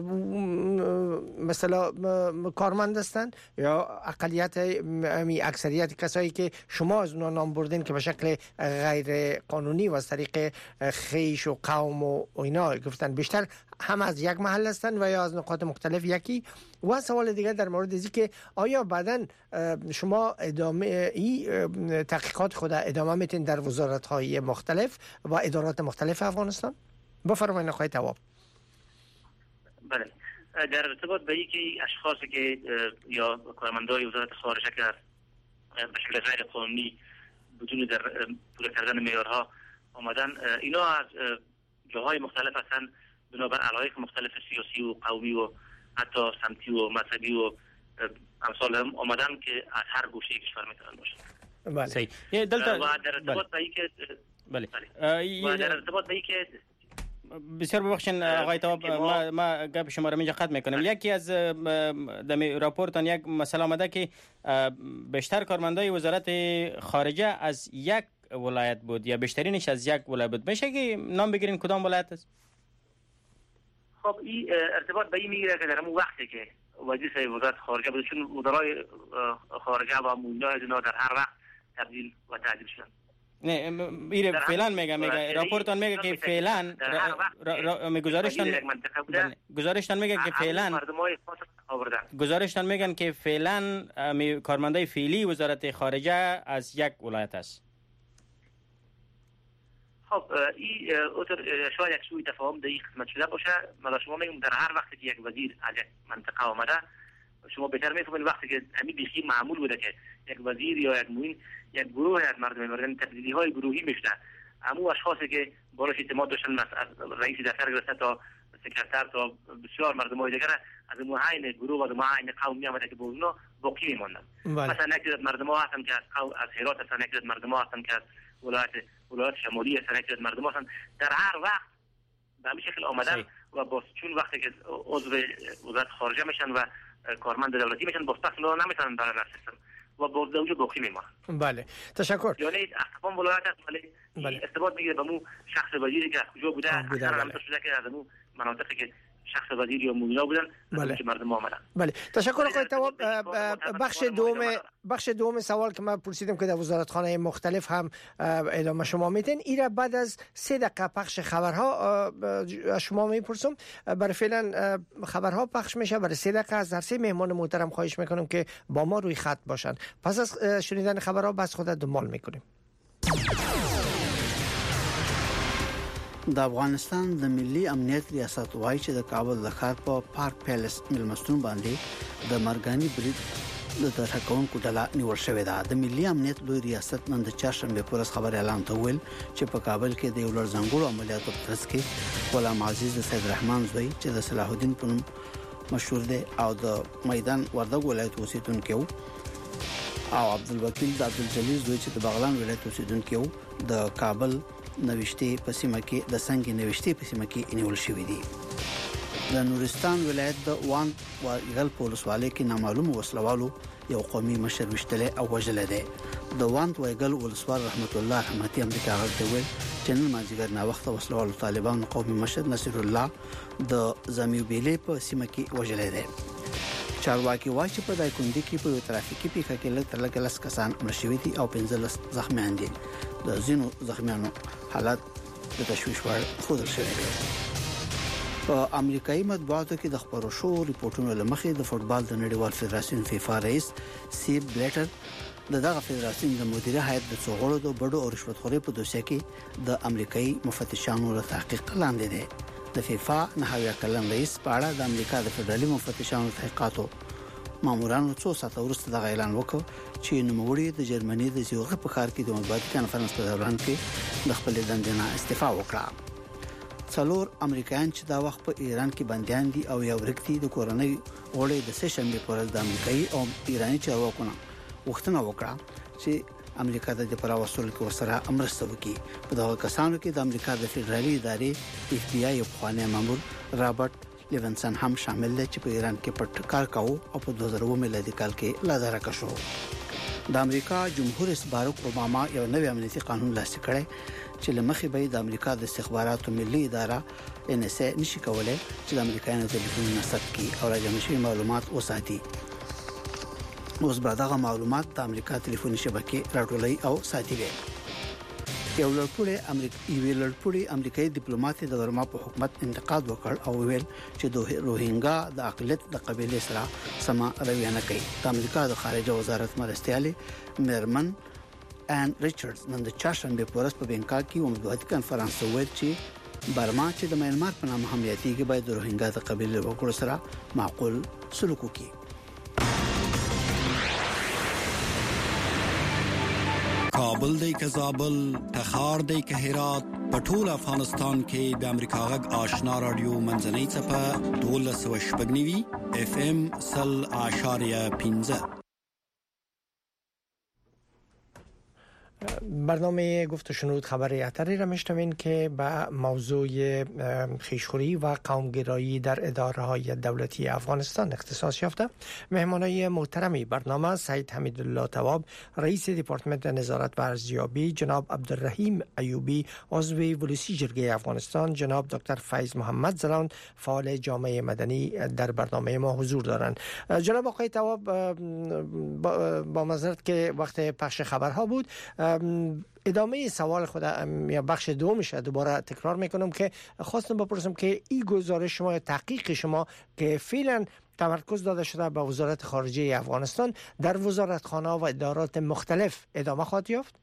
مثلا کارمند هستند یا اقلیت می اکثریت کسایی که شما از اونها نام بردین که به شکل غیر قانونی و از طریق خیش و قوم و اینا گفتن بیشتر هم از یک محل هستند و یا از نقاط مختلف یکی؟ و سوال دیگر در مورد ازی که آیا بعداً شما ادامه این تحقیقات خود ادامه میتین در وزارت‌های مختلف و ادارات مختلف افغانستان؟ بفرمایید آقای تواب. بله، در ارتباط به اینکه اشخاصی که یا کارمندان وزارت خارجه که به شکل غیر قانونی بدون در پوره کردن معیارها آمدن، اینا از جاهای مختلف هستن بنابر علایق مختلف سیاسی و قومی و حتی سمتی و مذهبی و امثال هم آمدن که از هر گوشه کشور میتونن باشن. بله. صحیح. یه دلتا و در ارتباط به اینکه بله. و در ارتباط به اینکه بسیار ببخشید آقای تواب، ما ما گپ شما را اینجا ختم میکنیم. یکی از دمی راپورتان یک مسئله آمده که بیشتر کارمندای وزارت خارجه از یک ولایت بود یا بیشترینش از یک ولایت بود. میشه که نام بگیرین کدام ولایت است؟ خب این ارتباط به این میگیره که در همون وقتی که وزیر وزارت خارجه بود، چون وزرای خارجه و مولا اینا در هر وقت تبدیل و تعدیل شدن. نه میره فعلا میگه میگه راپورتان میگه که فعلا گزارشتان گزارشتان میگه که فعلا گزارشتان میگن که فعلا کارمندای فعلی وزارت خارجه از یک ولایت است. خب این شاید یک سوء تفاهم در این قسمت شده باشه. من شما میگم در هر وقتی که یک وزیر از یک منطقه آمده، شما بهتر میفهمید وقتی که همین بیخی معمول بوده که یک وزیر یا یک معین یک گروه از مردم مردم تبدیلی های گروهی میشدن. همون اشخاصی که بالاش اعتماد داشتن از رئیس دفتر گرفته تا سکرتر تا بسیار مردم های دیگر از معین گروه و معین قوم میامده که با اونا باقی میموندن. مثلا یک مردم ها هستن که از از هرات هستن، یک مردم ها هستن که از ولایت ولایت شمالی هستن، یک مردم هستن. در هر وقت به همین شکل آمدن و با چون وقتی که عضو وزارت خارجه میشن و کارمند دولتی میشن مستقلا نمیتونن در سیستم و با وجود باقی میمونن. بله تشکر. یعنی تمام ولایت ولی ارتباط میگیره به مو شخص وزیری که کجا بوده اصلا هم شده که از مو مناطقی که شخص وزیری یا مومینا بودن بله. که مردم آمدن. بله تشکر آقای تواب. بخش دوم بخش دوم سوال که من پرسیدم که در وزارتخانه مختلف هم ادامه شما میتین ایرا بعد از سه دقیقه پخش خبرها شما میپرسم. برای فعلا خبرها پخش میشه. برای سه دقیقه از هر سه مهمان محترم خواهش میکنم که با ما روی خط باشن. پس از شنیدن خبرها بس خود دنبال میکنیم. د افغانستان د ملي امنیت ریاست وایي چې د کابل د ښار په پارک پیلس ملمستون باندې د مرګاني برید د ترکونکو ډله نیول شوې ده. د ملي امنیت لوی ریاست نن د چهارشنبه پر ورځ خبر اعلان ته ویل چې په کابل کې د یو لړ ځانګړو عملیاتو په ترڅ کې غلام عزیز د سید رحمان زوی چې د صلاح الدین په نوم مشهور دی او د میدان وردګ ولایت اوسیدونکی و او عبدالوکیل د عبدالجلیل زوی چې د بغلان ولایت اوسیدونکی و د کابل نوشتي په سیمه کې د څنګه نوشتي په سیمه کې نیول شوې دي. د نورستان ولایت د وان او ایغل پولیس والي کې نامعلوم وسلوالو یو قومي مشر وشتله او وجل ده. د وان او ایغل ولسوال رحمت الله رحمتي امریکا غوښتل چې نن مازیګر نا وخت وسلوالو طالبان قومي مشر نصر الله د زميو بیلې په سیمه کې وجل ده. چارواکي وايي چې په دای کندې کې په ترافیکي پیښه کې لږ تر لږه لس کسان مړ شوي دي او پنځلس زخمیان دي. د زینو زخمیانو حالت د تشویش وړ ښودل شوی دی. په امریکایي مطبوعاتو کې د خبرو شو ریپورتونو لمخې د فوتبال د نړیوال فدراسیون فیفا رئیس سیب بلیټر د دغه فدراسیون د مدیره هیئت د څغړو د بډو او رشوتخوري په دوسیه کې د امریکایي مفتشانو له تحقیق لاندې دی. د فیفا نهاوی کلن رئیس په اړه د امریکا د فدرالي مفتشانو تحقیقاتو مامورانو څو ساعته وروسته د اعلان وکړ چې نوموړي د جرمني د زیوغه په ښار کې د مطبوعاتي کانفرنس په دوران کې د خپل دندې نه استعفا وکړه. څلور امریکایان چې دا وخت په ایران کې بنديان دي او یو ورکتي د کورونی وړي د سه شنبه پر ورځ د امریکایي او ایراني چارواکو وختونه وکړه چې امریکا د پر وصول کې ورسره امرسته وکړي. په دغه کسانو کې د امریکا د فدرالي ادارې اف بی آی په مامور رابرټ لیونسن هم شامل دی چې په ایران کې پټ کار کاوه او په دوه زره میلادي کال کې لاداره کشو. د امریکا جمهور رئیس باراک اوباما یو نوی امنیتي قانون لاسلیک کړی چې لمخې به د امریکا د استخباراتو ملي اداره ان اس ا نشي کولای چې د امریکایانو ټلیفونونه ثبت کړي او راجمع شوي معلومات وساتي. اوس به دغه معلومات د امریکا ټلیفوني شبکې راټولوي او ساتي وي. یو لړپوړی امریکایي یو لړپوړی امریکایي ډیپلوماټ د برما په حکومت انتقاد وکړ او ویل چې د روهینګا د اقلیت د قبيله سره سم رویه نه کوي. د امریکا د خارجه وزارت مرستيالي میرمن ان ریچارډز نن د چهارشنبه په ورځ په بنکاک کې مطبوعاتي کانفرنس ویل چې برما چې د میانمار په نامه هم یادېږي باید د روهینګا د قبيله وګړو سره معقول سلوک وکړي. کابل دی که زابل، تخار دی که هرات، په ټول افغانستان کې د امریکا غږ آشنا رادیو منځنۍ څپه دولس سوه شپږ نوي اف ام سل اعشاریه پنځه. برنامه گفت و شنود خبر اتری را میشنوین که به موضوع خویشخوری و قومگرایی در اداره های دولتی افغانستان اختصاص یافته. مهمانای محترمی برنامه سید حمیدالله تواب رئیس دپارتمنت نظارت و ارزیابی، جناب عبدالرحیم ایوبی عضو ولسی جرگه افغانستان، جناب دکتر فیض محمد زلان فعال جامعه مدنی در برنامه ما حضور دارند. جناب آقای تواب با معذرت که وقت پخش خبرها بود، ادامه سوال خود یا بخش دومش دوباره تکرار میکنم که خواستم بپرسم که این گزارش شما یا تحقیق شما که فعلا تمرکز داده شده به وزارت خارجه افغانستان در وزارتخانه و ادارات مختلف ادامه خواهد یافت؟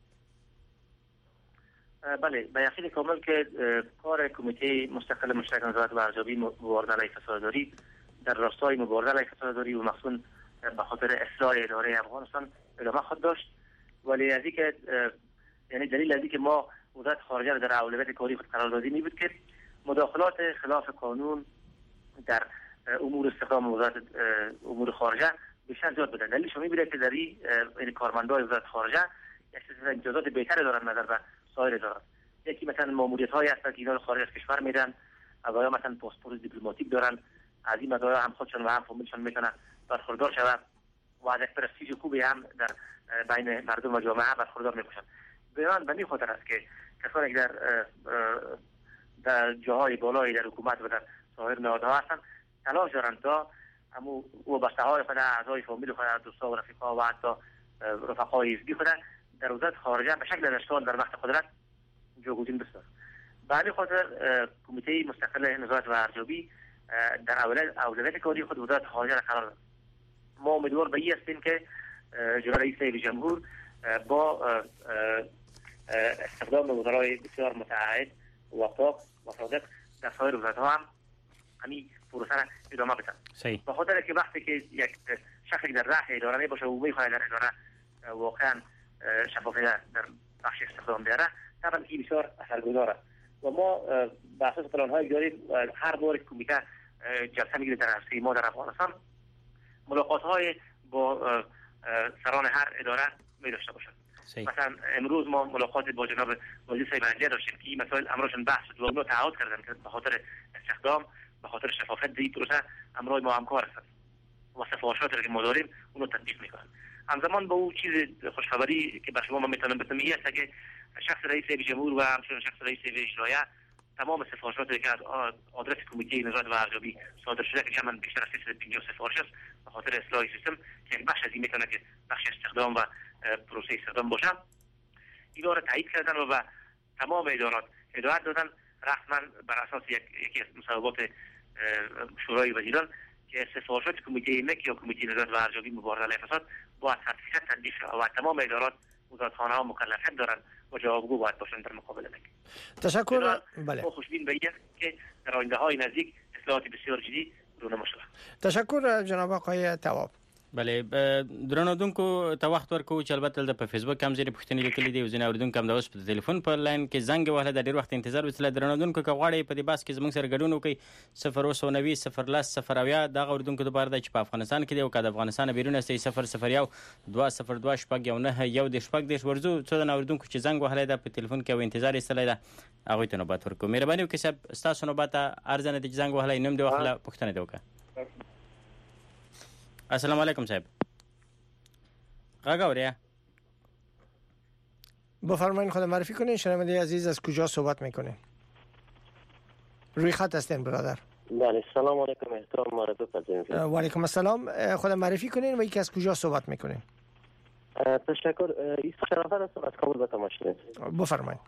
بله، به یقین کامل که کار کمیته مستقل مشترک نظارت و ارزیابی مبارزه علیه فساداری در راستای مبارزه علیه فساداری و مخصوصا به خاطر اصلاح اداره افغانستان ادامه خواهد داشت. ولی از اینکه یعنی دلیل از اینکه ما وزارت خارجه را در اولویت کاری خود قرار دادیم این بود که مداخلات خلاف قانون در امور استخدام وزارت امور خارجه بیشتر زیاد بودن. دلیلش می بوده که در این کارمندان وزارت خارجه امتیازات بهتری دارن نظر به سایر ادارات. یکی مثلا ماموریت هایی هستن که اینا رو خارج از کشور میدن، و یا مثلا پاسپورت دیپلماتیک دارن، از این مدارا هم خودشون و هم فامیلشون میتونن برخوردار شود و از یک پرستیژ خوبی هم در بین مردم و جامعه برخوردار می‌باشند. بیان به این خاطر است که کسانی که در در جاهای بالایی در حکومت و در سایر نهادها هستند تلاش دارند تا همو وابسته‌های خود، اعضای فامیل خود، دوستا و رفیقا و حتی رفقای حزبی خود در وزارت خارجه به شکل اشتغال در وقت قدرت جایگزین بسازند. به همین خاطر کمیته مستقل نظارت و ارزیابی در اولویت کاری خود وزارت خارجه را قرار داد. ما امیدوار به این هستیم که جناب رئیس جمهور با استخدام وزرای بسیار متعهد و پاک و صادق در سایر وزارت‌ها هم همین پروسه را ادامه بدن. به خاطر که وقتی که یک شخصی در رأس اداره باشه و می‌خواد در اداره واقعا شفافیت در بخش استخدام بیاره، طبعا این بسیار اثرگذار است و ما به اساس پلان‌های داریم هر بار کمیته جلسه می‌گیره در عرصه ما در افغانستان، ملاقات‌های با سران هر اداره می داشته باشند. مثلا امروز ما ملاقات با جناب وزیر صاحب داشتیم که این مسائل امروزشون بحث شد و اونا تعهد کردن که به خاطر استخدام، به خاطر شفافیت در این پروسه امروز ما همکار هستند و سفارشاتی که ما داریم اونو تطبیق میکنن. همزمان با اون چیز خوشخبری که به شما من میتونم بگم این است که شخص رئیس جمهور و همچنین شخص رئیس اجرایی تمام سفارشاتی که از آدرس کمیته نظارت و ارزیابی صادر شده که جمعاً بیشتر از سیصد و پنجاه سفارش است به خاطر اصلاح سیستم که بخش از این میتونه که بخش استخدام و پروسه استخدام باشه، اینا را تایید کردن و به تمام ادارات هدایت دادن رسما بر اساس یک یکی از مصوبات شورای وزیران که سفارشات کمیته مک یا کمیته نظارت و ارزیابی مبارزه علیه فساد با سرتیفیکت تطبیق شود و تمام ادارات وزارتخانه ها مکلفیت دارند و جوابگو باید باشند در مقابل مک. تشکر. بله. ما خوشبین به این که در آینده های نزدیک اصلاحات بسیار جدی رونما شود. تشکر جناب آقای تواب. بله درنودونکو ته وخت ورکو چې البته د په فیسبوک هم ځینې پوښتنې لیکلې دي او ځینې اوریدونکو هم د اوس په ټلیفون په لاین کې زنګ وهله د ډېر وخت انتظار وسله درنودونکو که غواړئ په دې بحث کې زموږ سره ګډون وکړئ صفر اوه سوه نوي صفر لس صفر اویا دغه اوریدونکو دپاره دی چې په افغانستان کې دی او که د افغانستان بیرون استئ صفر صفر یو دوه صفر دوه شپږ یو نهه یو د شپږ دېرش ورځو څو دنه اوریدونکو چې زنګ وهلی ده په ټلیفون کې او انتظار ایستلی ده هغوی ته نوبت ورکوو. مهرباني وکړئ صاحب ستاسو نوبت ته عرضه نه دی چې زنګ وهلی نوم دې واخله پوښتنه دې وکړه. السلام علیکم صاحب. آقا بفرمایید خود معرفی کنین. شنونده عزیز از کجا صحبت میکنین؟ روی خط هستین برادر. بله سلام علیکم احترام مرا بپذیرید. و علیکم السلام. خود معرفی کنین و یکی از کجا صحبت میکنین؟ تشکر. ایسا شرافت هستم از کابل به تماشا. بفرمایید.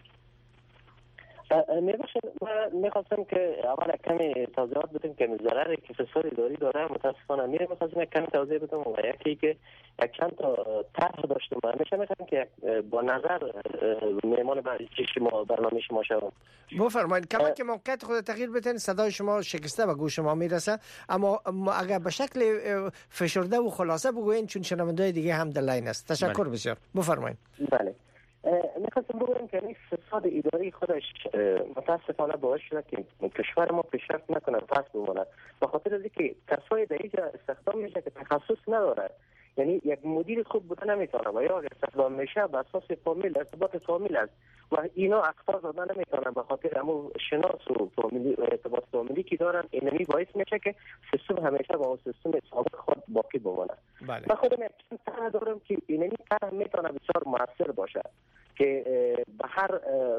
میباشد من میخواستم که اول کمی توضیحات بدم که ضرری که فساد اداری داره متاسفانه میره میخواستم یک کمی توضیح بدم و یکی که یک چند تا طرح داشتم و همیشه میخواستم که با نظر میمان شما برنامه شما شوم. بفرمایید. کما که موقعیت خود تغییر بدین صدای شما شکسته به گوش ما میرسه اما اگر به شکل فشرده و خلاصه بگوین چون شنونده‌های دیگه هم در لاین است. تشکر بله. بسیار. بفرمایید. بله. میخواستم بگویم که این فساد اداری خودش متاسفانه باعث شده که کشور ما پیشرفت نکنه، پس بمونه، به خاطر از اینکه کسایی در اینجا استخدام میشه که تخصص نداره، یعنی یک مدیر خوب بوده نمیتونه و یا استخدام میشه به اساس فامیل ارتباط فامیل است و اینا اخطار داده نمیتونه به خاطر همون شناس و فامیلی ارتباط فامیلی که دارن. اینمی باعث میشه که سیستم همیشه با اون سیستم سابق خود باقی بمونه. بله. من خودم یک طرح دارم که اینمی طرح میتونه بسیار موثر باشه که به هر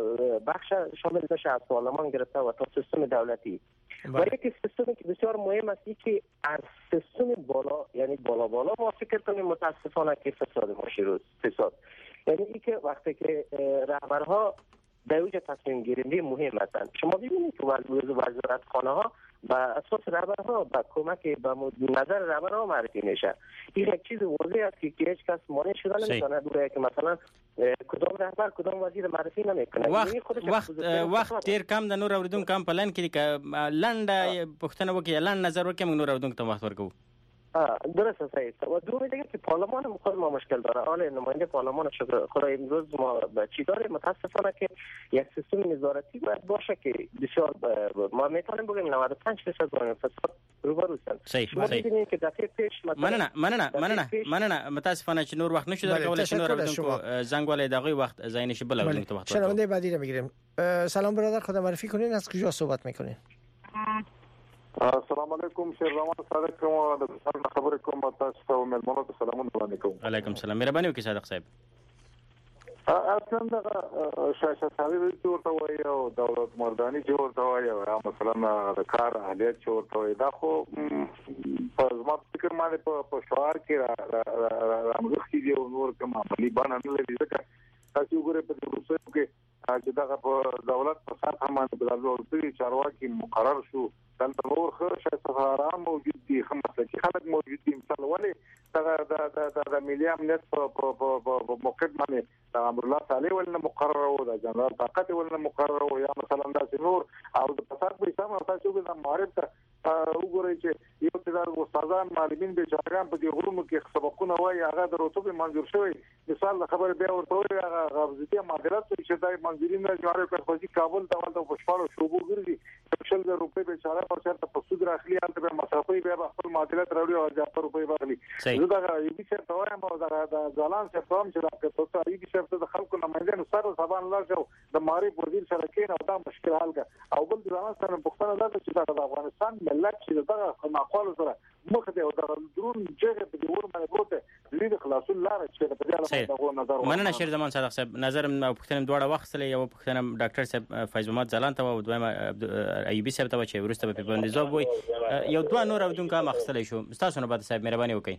بخش شامل بشه از پارلمان گرفته و تا سیستم دولتی. و یکی سیستمی که بسیار مهم است که از سیستم بالا یعنی بالا بالا ما فکر کنیم متاسفانه که فساد ما شروع فساد یعنی ای که وقتی که رهبرها در اوج تصمیم گیری مهم هستند. شما ببینید که وزارت خانه ها با اساس رهبرها با کمک به نظر رهبرها معرفی میشه. این یک چیز واضح است که هیچ کس مانع شده نمیتونه دوره که مثلا کدام رهبر کدام وزیر معرفی نمیکنه. وقت وقت وقت ډیر کم د نور اوریدونکو کم پلان کې که لنډه پښتنه وکړي لنډ نظر وکړي موږ نور اوریدونکو ته وخت ورکوو. درست است. و دوم دیگه که پارلمان خود ما مشکل داره. حالا نماینده پارلمان شکر خدا امروز ما چی داره متاسفانه که یک سیستم نظارتی باید باشه که بسیار ما میتونیم بگیم نود و پنج درصد با فساد روبرو هستند. شما می‌بینید که دفعه پیش مننه مننه مننه مننه متاسفانه چې نور وخت نشو درکول چې نور اوریدونکو زنگ ولې دغه وخت زاین شي بل اوریدونکو وخت. شنونده بعدی رو میگیریم. سلام برادر خدا معرفی کنین از کجا صحبت میکنین؟ السلام علیکم شیر رحمان صادق کوم د خبرې کوم تاسو ته مېلمنو ته سلامونه وړاندې کوم. علیکم السلام. مهرباني وکړئ صادق صاحب. اصلا د شاشه ساوي چې ورته وایي او دولت مرداني چې ورته وایي او مثلا د کار اهلیت چې ورته وایي دا خو په زما فکر باندې په شعار کې راغلي دي او نور کوم عملي باندې نه لري ځکه تاسو وګورئ په دې وروسته کې چې دا په دولت په سطح باندې د دولتي چارواکي مقرر شو دلته نور خو شایسته موجود دي خو مسلکي خلک موجود دي مثلا ولې دا د د ملي امنیت په په موقع باندې د امر الله تعالی ولنه مقرر او د جنرال طاقت ولنه مقرر او یا مثلا د نور او د فساد په سم تاسو د معارف ته وګورئ چې یو څه استادان معلمین به چارګان په دې غرونو کې سبقونه وایي هغه د رتبه منظور شوی مثال د خبر بیا ورته وایي هغه غوښتي معادلات چې دای منځرین نه جوړه کړی کابل ته ولته په شپږ شوبو ګرځي شل د روپې به چاره او چرته په سود راخلي حالت به مصرفي به خپل معادلات راوړي او ځا په روپې باندې زه دا یو څه ته وایم او دا د ځلان څخه کوم چې راکته ته یو څه د خلکو نمائندانو سره سبان الله جو د معارف وزیر سره کې او دا مشکل حل کا او بل ځلان سره پښتنه ده چې د افغانستان ملت چې دغه معقول سره مخ ته او د درون جګه په دې ور باندې بوته لید خلاصون لار چې په دې اړه دغه نظر مننه شیر زمان صادق صاحب نظر پښتنه دواړه وخت سره یو پښتنه ډاکټر صاحب فیض محمد ځلان ته او دویم ایوبی صاحب ته چې ورسته په باندې زوب وي یو دوه نور اودونکو مخصلې شو تاسو نه بعد صاحب مهرباني وکړئ.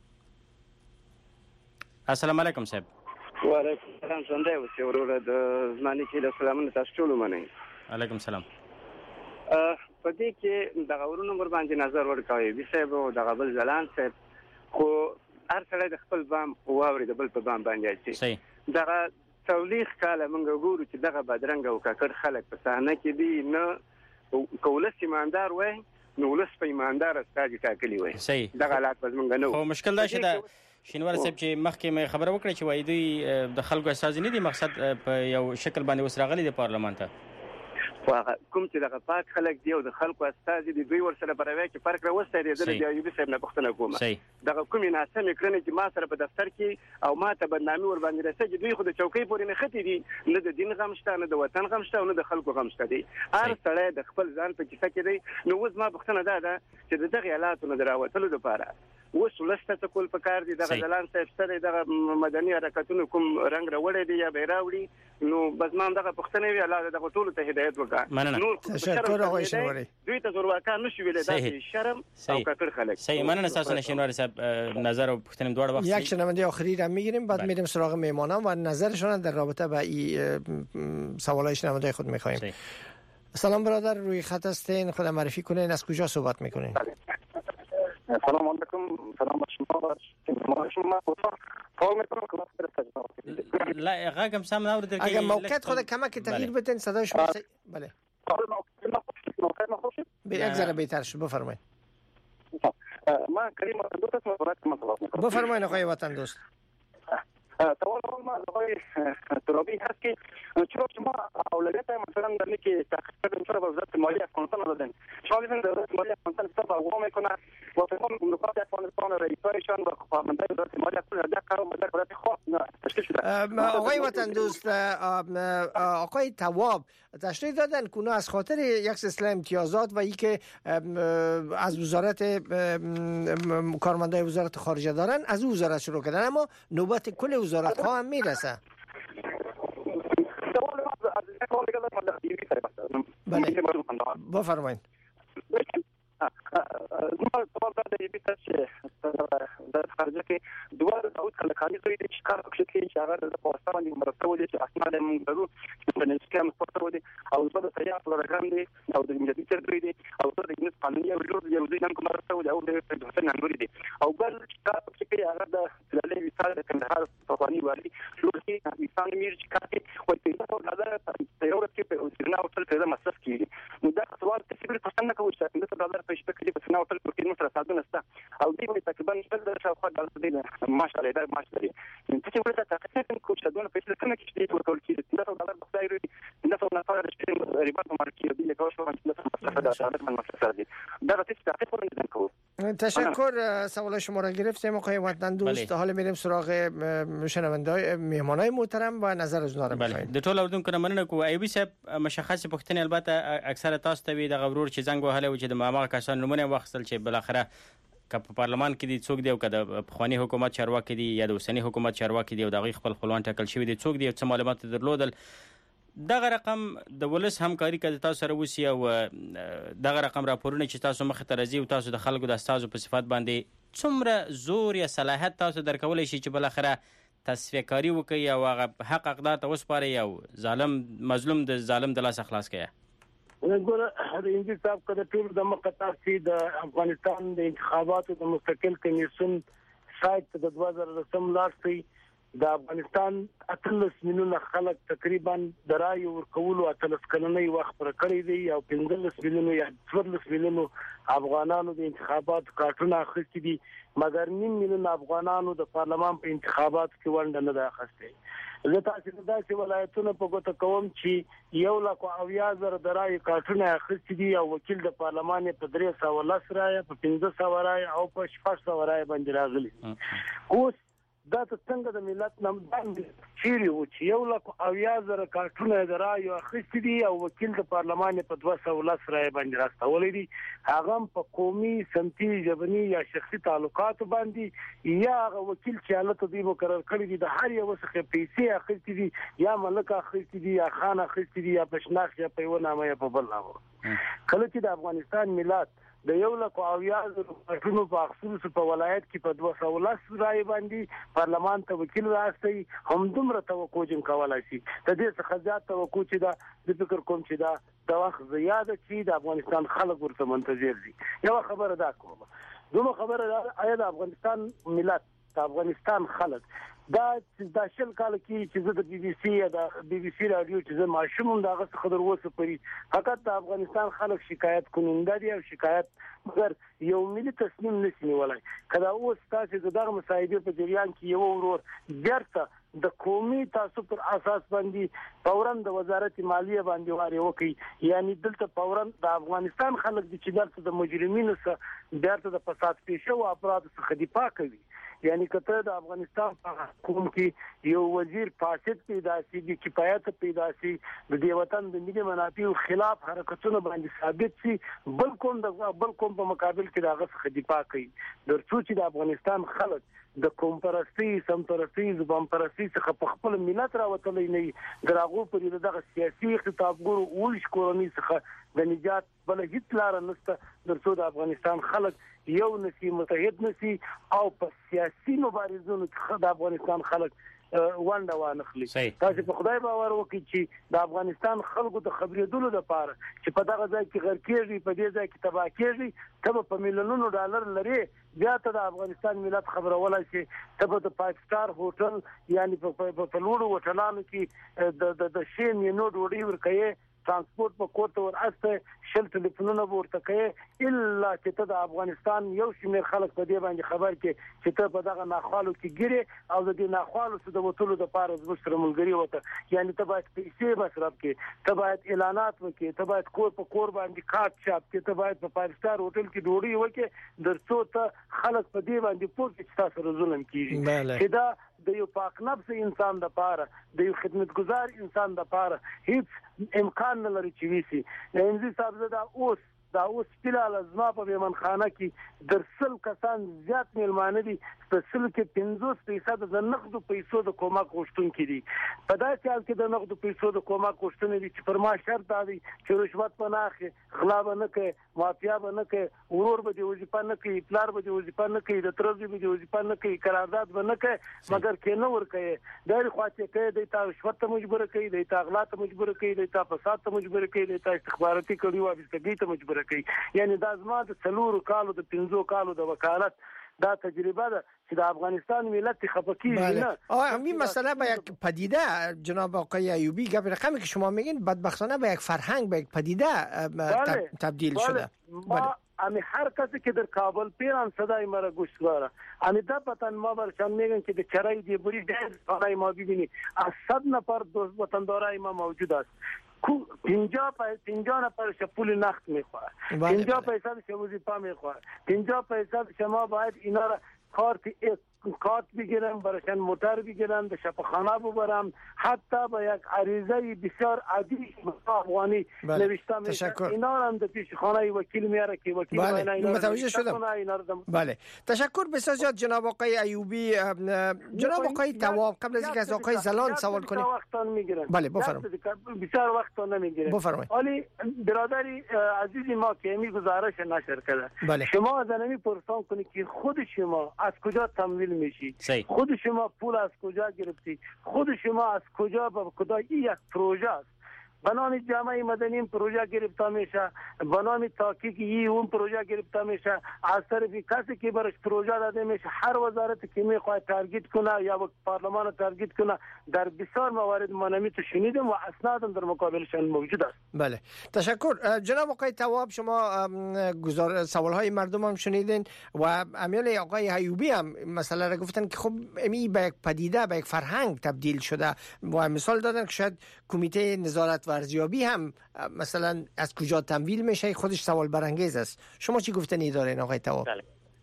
السلام علیکم صاحب. وعلیکم السلام. څنګه اوسئ وروره د زماني کې له سلامونه تاسو ټول منئ. علیکم السلام. په دې کې د غورونو مر باندې نظر ورکوي وی صاحب او د غبل ځلان صاحب خو هر څه د خپل بام واوري د بل په بام باندې شي. صحیح. دغه تولیخ کاله موږ ګورو چې دغه بدرنګ او ککړ خلک په صحنه کې دي نه کولس ایماندار وای نو ولس په ایماندار استاد ټاکلی وای. صحیح. دغه حالات په موږ نه خو مشکل دا شته شینوار صاحب چې مخکې مې خبره وکړه چې وای دوی د خلکو اساس نه دي مقصد په یو شکل باندې وسراغلي د پارلمان ته کوم چې دغه پاک خلک دی او د خلکو استازي دی دوی ورسره پروي چې فرق راوستي دی د ایوبي صاحب نه پښتنه کومه دغه کومې ناسمې کړنې چې ما سره په دفتر کې او ما ته بدنامي ور باندې رسېږي دوی خو د چوکۍ پورې نه ختی دي نه د دین غم شته نه د وطن غم شته نه د خلکو غم شته دی هر سړی د خپل ځان په کیسه کې دی نو اوس ما پښتنه ده چې دغه حالاتو نه دراوتلو لپاره اوس ولسته کول پکار دي دغه ځلان صاحب سره دغه مدني حرکتونو کوم رنگ راوړی دی یا به راوړي نو بس ما دغه پښتنه وی الله دغه ټول ته هدایت وکړه نور تشکر هغه شنواري دوی ته زورواکا نشي ویل دا شرم او کټر خلک. صحیح. مننه تاسو نشینواری صاحب نظر او پښتنه دواړه وخت یک شنونده آخری را میگیریم بعد میریم سراغ میهمانان و نظرشون در رابطه با این سوالای شنونده خود میخوایم. سلام برادر روی خط هستین خود معرفی کنین از کجا صحبت میکنین؟ سلام علیکم. سلام شما شما شما فال میکنم که وقت لا غاگم سام نور در اگه موقعیت خود کمک تغییر بدین صدای شما سی... بله به یک ذره بهتر شد بفرمایید. ما کریم دو تا صحبت کنم. بفرمایید آقای وطن دوست. سوال اول ما آقای ترابی هست که چرا شما اولویت مثلا در اینکه تحقیق چرا به وزارت مالیه افغانستان دادن شما میگن وزارت مالیه افغانستان حساب اقوام میکنه و پیمان گمرکات افغانستان رئیسایشان و فرمانده وزارت مالیه افغانستان در قرار در وزارت خاص تشکیل شده. آقای وطن دوست آقای تواب تشریح دادن که اونا از خاطر یک سلسله امتیازات و اینکه از وزارت کارمندای وزارت خارجه دارن از او وزارت شروع کردن اما نوبت کل وزارت ها هم میرسه. بله بفرمایید. ما سوال داده بیشتر چه در خارجه که دوار داود خلقانی توی دیش کار بکشتی که اگر در پاکستان مرتب بودی که اسناد منظور که نزدیکی هم پاکستان بودی او بعد سیاق لرگان دی او در مجلس توی دی او در جنس قانونی او جور جوزی نام که مرتب بودی او در حسن نانوری دی او بعد کار بکشتی اگر در سلاله مثال کندهار صفانی والی لوکی مثال میرچ کاتی و تیزا و نظر تیورت که سرنا وصل تیزا مصرف کی مدت سوال تسبیل پسند نکوش که نظر پشت کلی بسنا وصل كل مصر ساعدون استا او دي بي تقريبا نقدر شاوخوا دال دي ما شاء الله دار ما شاء الله انت تقول تقريبا كل شدون في كلمه كشتي وكل كيس ندفع دولار بخير ندفع نفر رباط ماركيه دي كوش ما ندفع مصرف ده شهادات من مصرف دي ده تستحق ولا نكو تشکر. سوال شما را گرفتیم آقای وطن دوست. حالا میریم سراغ شنونده‌های مهمانای محترم و نظر از اونها را بخوایم. د ټول اردوونکو نه مننه کوو. ایوبي صاحب مشخص پوښتنې البته اکثره تاسو ته وي د غورور چې زنګ وهلی و چې د مامغه کسان نومونه واخیستل چې بالاخره که په پارلمان کې دي څوک دی او که د پخواني حکومت چارواکي دي یا د اوسني حکومت چارواکي دي او د هغوی خپل خپلوان ټاکل شوي دي څوک دي او څه معلومات درلودل. دغه رقم د ولس همکاري که تاسو سره وسی او دغه رقم راپورونه چې تاسو مخ ته راځي او تاسو د خلکو د استازو په صفات باندې څومره زور یا صلاحیت تاسو درکولی شي چې بالاخره تصفیه کاری وکړي او هغه حق اقدار ته وسپاري او ظالم مظلوم د ظالم د لاس خلاص کړي. وګوره د انجینر صاحب کده ټول د مقطع سي د افغانستان د انتخاباتو د مستقل کمیسیون سایت د دوه زره لسم لارسي د افغانستان اتلس میلیونه خلک تقریبا د رای ورکولو اتلس کلنۍ وخت پر کړی دی او پنځلس میلیونه یا څوارلس میلیونه افغانانو د انتخابات کارتونه اخیستي دي مګر نیم میلیونه افغانانو د پارلمان په انتخاباتو کې ونډه نه ده اخیستې. زه تاسو ته دا چې ولایتونه په ګوته کوم چې یو لک او یا زر د رای کارتونه اخیستي دي او وکیل د پارلمان په درې سوه لس رای په پنځه سوه رای او په شپږ سوه رای باندې راغلي. اوس دا څنګه د ملت نام چیرې و چې یو لک او یا زر کارتونه د رای اخیستي دي او وکیل د پارلمان په دوه سوه لس رای باندې راستولې دي هغه په قومي سمتي ژبني یا شخصي تعلقات باندې یا هغه وکیل چې حالت دی مقرر کړی دي د هر یو څخه پیسې اخیستي دي یا ملک اخیستي دي یا خان اخیستي دي یا پښناخ یا په ونه یا په بل نامه. کله چې د افغانستان ملت د یو لک او یا زر کارتونو په اخیستلو په ولایت کې په دوه سوه لس رای باندې پارلمان ته وکیل راستي هم دومره توقع جن کولای شي. د دې څخه زیات توقع چې دا د فکر کوم چې دا د وخت زیاده چې د افغانستان خلک ورته منتظر دي. یو خبره دا کومه دومره خبره دا آیا د افغانستان ملت د افغانستان خلک دا د شل کال کې چې زه د بي بي سي یا د بي بي سي رادیو چې زه ماشوم دغه څخه در وسه پري فقط د افغانستان خلک شکایت کوونکي دي او شکایت مګر یو ملي تصمیم نشي نیولای. کله اوس تاسو دغه مصاحبه په جریان کې یو ورور بیرته د قومي تعصب پر اساس باندې فورا د وزارت مالیه باندې واره وکي یعنی دلته فورا د افغانستان خلک د چې دلته د مجرمینو سره بیرته د فساد پیښو او افراد څخه دفاع کوي. یعنی کته د افغانستان په حکومت کې یو وزیر فاسد پیدا شي د کفایت پیدا شي د دې وطن د ملي منافعو خلاف حرکتونه باندې ثابت شي بل کوم د بل کوم په مقابل کې دغه څخه دفاع کوي. درڅو چې د افغانستان خلک د کوم پرستی سم پرستی زبان پرستی څخه په خپل ملت راوتلې نه دراغو پر دغه سیاسي خطابګرو ولش کورنۍ څخه د نجات بل هیڅ لار نشته. درڅو د افغانستان خلک یو نسی متحد نسی او په سیاسي مبارزونو کې د افغانستان خلک وانډه وانخلي. تاسو په خدای باور وکړئ چې د افغانستان خلکو د خبرېدلو لپاره چې په دغه ځای کې غر کېږي په دې ځای کې تباہ کېږي ته په میلیونونو ډالر لري بیا ته د افغانستان ملت خبرولای شي ته د فایو سټار هوټل یعنی په لوړو هوټلانو کې د د شي مینو ډوډۍ ورکوي ترانسپورت په کوټه وراسته شل ټلیفونونه ورته کوي الا چې ته د افغانستان یو شمېر خلک په دې باندې خبر کې چې ته په دغه ناخوالو کې ګیره او د دې ناخوالو څخه د وټولو د پاره زموږ سره ملګری وته یعنی ته باید پیسې مصرف کې ته باید اعلانات وکې ته باید کور په کور باندې کارت چاپ کې ته باید په فایو سټار هوټل کې ډوډۍ وکې درڅو ته خلک په دې باندې پوه چې تاسو سره ظلم کیږي چې دا د یو پاک نفس انسان د پاره د یو خدمتګزار انسان د پاره هیڅ امکان نه لري چې ویسي. انځي صاحب زدا اوس دا اوس فلال ازما په میمنخانه کې درسل کسان زیات میلمانه دي په سل کې پنځوس فیصد د نقد پیسو د کومک غوښتونکي دي. په داسې حال کې د نقد پیسو د کومک غوښتنې دي چې پر ما شرط دی چې رشوت په نه اخلي غلا به نه کوي مافیا به نه کوي ورور به د وظیفه نه کوي پلار به د وظیفه نه کوي د ترځي به د وظیفه نه کوي قرارداد به نه کوي مګر کې نه ور کوي د خواته کوي د تا رشوت ته مجبور کوي د تا غلا ته مجبور کوي د تا فساد ته مجبور کوي د تا استخباراتي کړي او بستګي ته مجبور کوي. یعنی دا زما د څلورو کالو د پنځو کالو د وکالت دا تجربه ده چې د افغانستان ملت خفقی نه. آه همین مسئله به یک پدیده جناب آقای ایوبی گپ رقمی که شما میگین بدبختانه به یک فرهنگ به یک پدیده تبدیل بله. شده. ما امی هر کسی که در کابل پیران صدای مرا گوش داره امی ده وطن ما برشان میگن که در کرای دی بری ده خانه ما ببینی از صد نفر دوست وطندارای ما موجود است پنجاه پنجاه نفر پول نقد میخواه پنجاه پیصد وظیفه میخواه پنجاه پیصد شما باید اینا را کارت کارت بگیرم براشن موتر بگیرم به شفاخانه ببرم حتی با یک عریضه بسیار عادی افغانی نوشته میشه اینا را هم در پیش خانه وکیل میاره که وکیل بله اینا متوجه شدم بله تشکر بسیار زیاد جناب آقای ایوبی. جناب آقای تواب قبل از اینکه از آقای زلان سوال کنیم وقتان میگیرن بله بفرمایید بسیار وقتان نمیگیرن بفرمایید ولی برادری عزیزی ما که می گزارش نشر کرده بله. شما از نمی پرسان کنید که خود شما از کجا تمویل میشی سی. خود شما پول از کجا گرفتی خود شما از کجا به کجا این یک پروژه است به نام جامعه مدنی پروژه گرفته میشه به نام تحقیق ای اون پروژه گرفته میشه از طرف کسی که برش پروژه داده میشه هر وزارت که میخواد تارگت کنه یا پارلمان تارگت کنه در بسیار موارد ما نمی تو شنیدیم و اسناد در مقابلشان موجود است. بله تشکر جناب آقای تواب. شما گزار سوال های مردم هم شنیدین و امیال آقای ایوبی هم مسئله را گفتن که خب امی به یک پدیده به یک فرهنگ تبدیل شده و مثال دادن که شاید کمیته نظارت و ارزیابی هم مثلا از کجا تمویل میشه خودش سوال برانگیز است. شما چی گفتنی دارین آقای تواب؟ بله.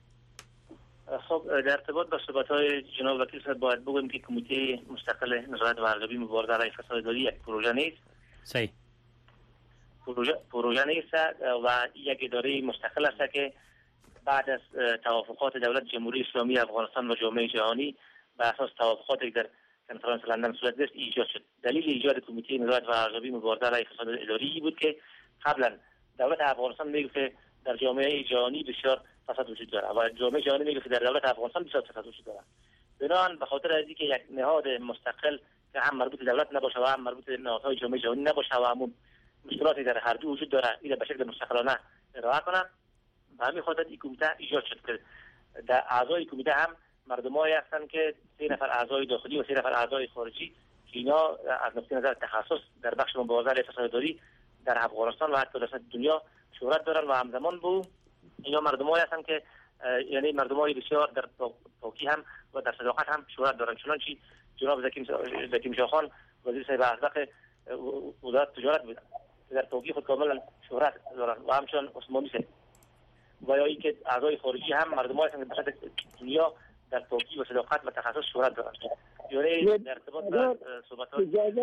خب در ارتباط با صحبت‌های جناب وکیل صاحب باید بگم که کمیته مستقل نظارت و ارزیابی مبارزه علیه فساد اداری یک پروژه نیست. صحیح. پروژه پروژه نیست و یک اداره مستقل است که بعد از توافقات دولت جمهوری اسلامی افغانستان و جامعه جهانی بر اساس توافقاتی در کنفرانس لندن صورت گرفت ایجاد شد. دلیل ایجاد کمیته نظارت و ارزیابی مبارزه علیه فساد اداری بود که قبلا دولت افغانستان میگفت در جامعه جهانی بسیار فساد وجود داره و جامعه جهانی میگه در دولت افغانستان بسیار فساد وجود داره. بنابراین به خاطر از اینکه یک نهاد مستقل که هم مربوط به دولت نباشه و هم مربوط به نهادهای جامعه جهانی نباشه و همون مشکلاتی در هر دو وجود داره این به شکل مستقلانه ارائه کنه به همین خاطر این کمیته ایجاد شد که در اعضای کمیته هم مردمایی هستند که سه نفر اعضای داخلی و سه نفر اعضای خارجی که اینا از نقطه نظر تخصص در بخش مبارزه علیه فساد اداری در افغانستان و حتی در دنیا شهرت دارن و همزمان با اینا مردمایی هستن که یعنی مردمای بسیار در پاکی هم و در صداقت هم شهرت دارن. چنانچه جناب زکی مشاخان وزیر صاحب ازبق وزارت تجارت بودن در پاکی خود کاملا شهرت دارن و همچنان عثمانی صاحب و یا اینکه اعضای خارجی هم مردمایی هستن که در دنیا در پاکی و صداقت و تخصص شهرت دارن. یعنی در ارتباط با صحبت‌ها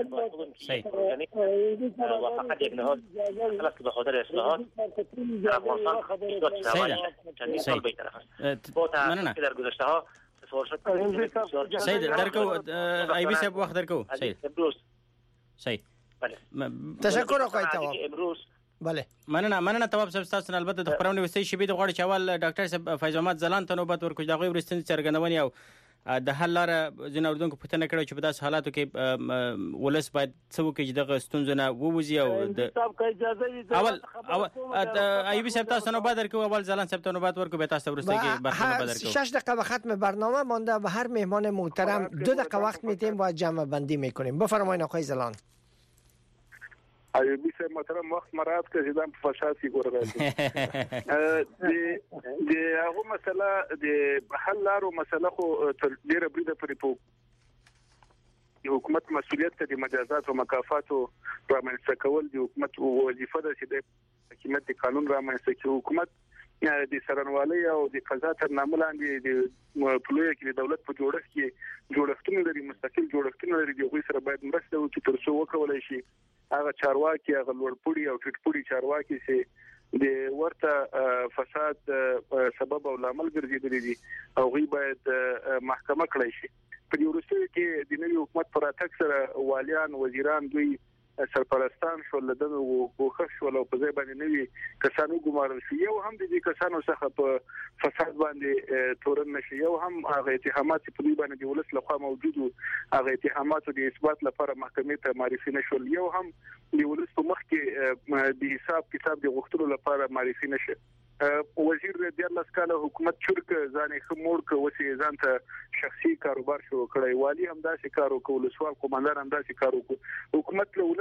یعنی و فقط یک نهاد مثلا که به خاطر اصلاحات در افغانستان ایجاد شده چندین سال بیشتر است. با تحقیق که در گذشته ها سفارش شد سید درکو ایبی صاحب وقت درکو سید امروز سید بله تشکر آقای تواب. امروز بله مننه مننه تواب صاحب تاسو البته د خبرونه وستې شي به د غوړ چوال ډاکټر صاحب فیض احمد زلان ته نوبت ورکړي دا غوي ورستنی څرګندونې او د حل لاره ځین اوردونکو پوښتنه کړې چې په داس حالاتو کې ولس باید څه وکړي چې دغه ستونزونه ووځي او د اول اول ایوبی صاحب تاسو نوبت درکو اول زلان صاحب ته نوبت ورکو به تاسو ورسته کې برخه بدر کو شش دقیقه به ختم برنامه مانده و هر مهمان محترم دو دقیقه وقت میدیم و جمع بندی میکنیم. بفرمایید آقای زلان. ایوبی صاحب محترم وخت مراد کړي دا په فساد کې ګورغل د د هغه مسله د حل لارو مسله خو تر ډیره بریده پرې په حکومت مسؤلیت ته د مجازات او مکافات او رامنځته کول د حکومت وظیفه ده چې د حکومت د قانون رامنځته کوي. حکومت د سرنوالي او د قضا تر نامه لاندې د پلوې کې د دولت په جوړښت کې جوړښتونه لري مستقل جوړښتونه لري د غوي سره باید مرسته وکړي تر څو وکولای شي هغه چارواکي هغه لوړپوړي او ټیټپوړي چارواکي چې د ورته فساد سبب او لامل ګرځېدلي دي او غوي باید محکمه کړی شي. په دې ورسته کې د نوي حکومت پر اتک سره والیان وزیران دوی سرپرستان شو لدن او کوخښ شو او په ځای باندې نوي کسانو ګمارل شي یو هم د دې کسانو څخه په فساد باندې تورن نشي یو هم هغه اتهامات په دې باندې د ولس لخوا موجودو هغه اتهامات د اثبات لپاره محکمې ته معرفي نشول یو هم د ولس په مخ کې د حساب کتاب د غوښتلو لپاره معرفي نشي. وزیر دیارلس کاله حکومت چرک ځانې خمور کو وسی ځان ته شخصي کاروبار شروع کړی والی هم داسې کارو کول سوال کومندان هم داسې کارو کو حکومت له ولس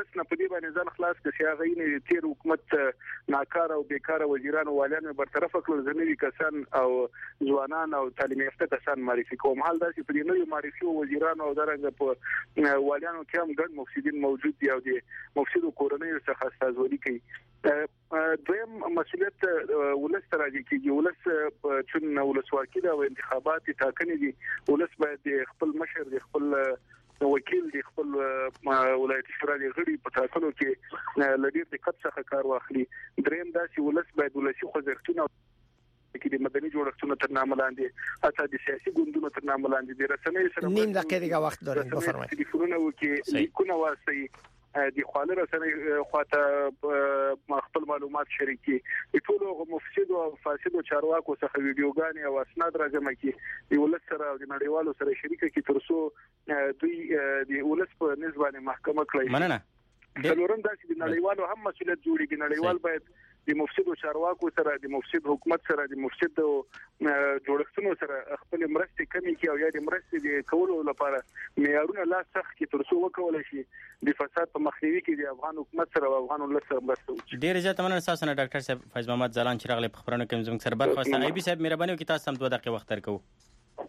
ولس نه په دې باندې ځان خلاص کړي چې هغه یې تیر حکومت ناکاره او بیکاره وزیران او والیان برطرف کړل ځنوي کسان او ځوانان او تعلیم یافته کسان معرفي کوم حال دا چې په دې نوې معرفي وزیران او درنګ په والیانو کې هم ګڼ مفسدين موجود دي او د مفسدو کورنۍ څخه استازولي کوي. دویم مسؤلیت ولس ته راځي چې ولس چون ولسواکي او انتخابات ټاکنې دي ولس باید خپل مشر د خپل وکیل د خپل ولایتي شورا د غړي په ټاکلو کې لډیر دقت څخه کار واخلي. دریم دا چې ولس باید ولسی خوځښتونه کې د مدني جوړښتونو تر نامه لاندې حتی د سیاسي ګوندونو تر نامه لاندې د رسنۍ سره نیم دقیقه دیگه وخت داریم بفرمایید. ټلیفونونه وکي لیکونه واسي د خالر رسنۍ خواته خپل معلومات شریکي د ټولو مفسد او فاسد چارواکو څخه ویډیوګانې او اسناد راځم کی د ولس سره او د نړیوالو سره شریکه کی ترڅو دوی د ولس په نسبانه محکمه کړی. مننه. څلورم دا چې د نړیوالو هم مسؤلیت جوړیږي. نړیوال باید د مفسدو چارواکو سره د مفسد حکومت سره د مفسد جوړښتونو سره خپل مرستې کمی کی او یا د مرستې د کولو لپاره معیارونه لا سخت کی ترڅو وکول شي د فساد په مخنیوي کې د افغان حکومت سره او افغان ولس سره مرسته وکړي. ډیر زیات مننه تاسو نه ډاکټر صاحب فیض محمد زلان چې راغلی په خبرونه کې زموږ سره برخواسته. ای بي صاحب مهرباني وکړئ تاسو هم دوه دقیقې وخت درکو.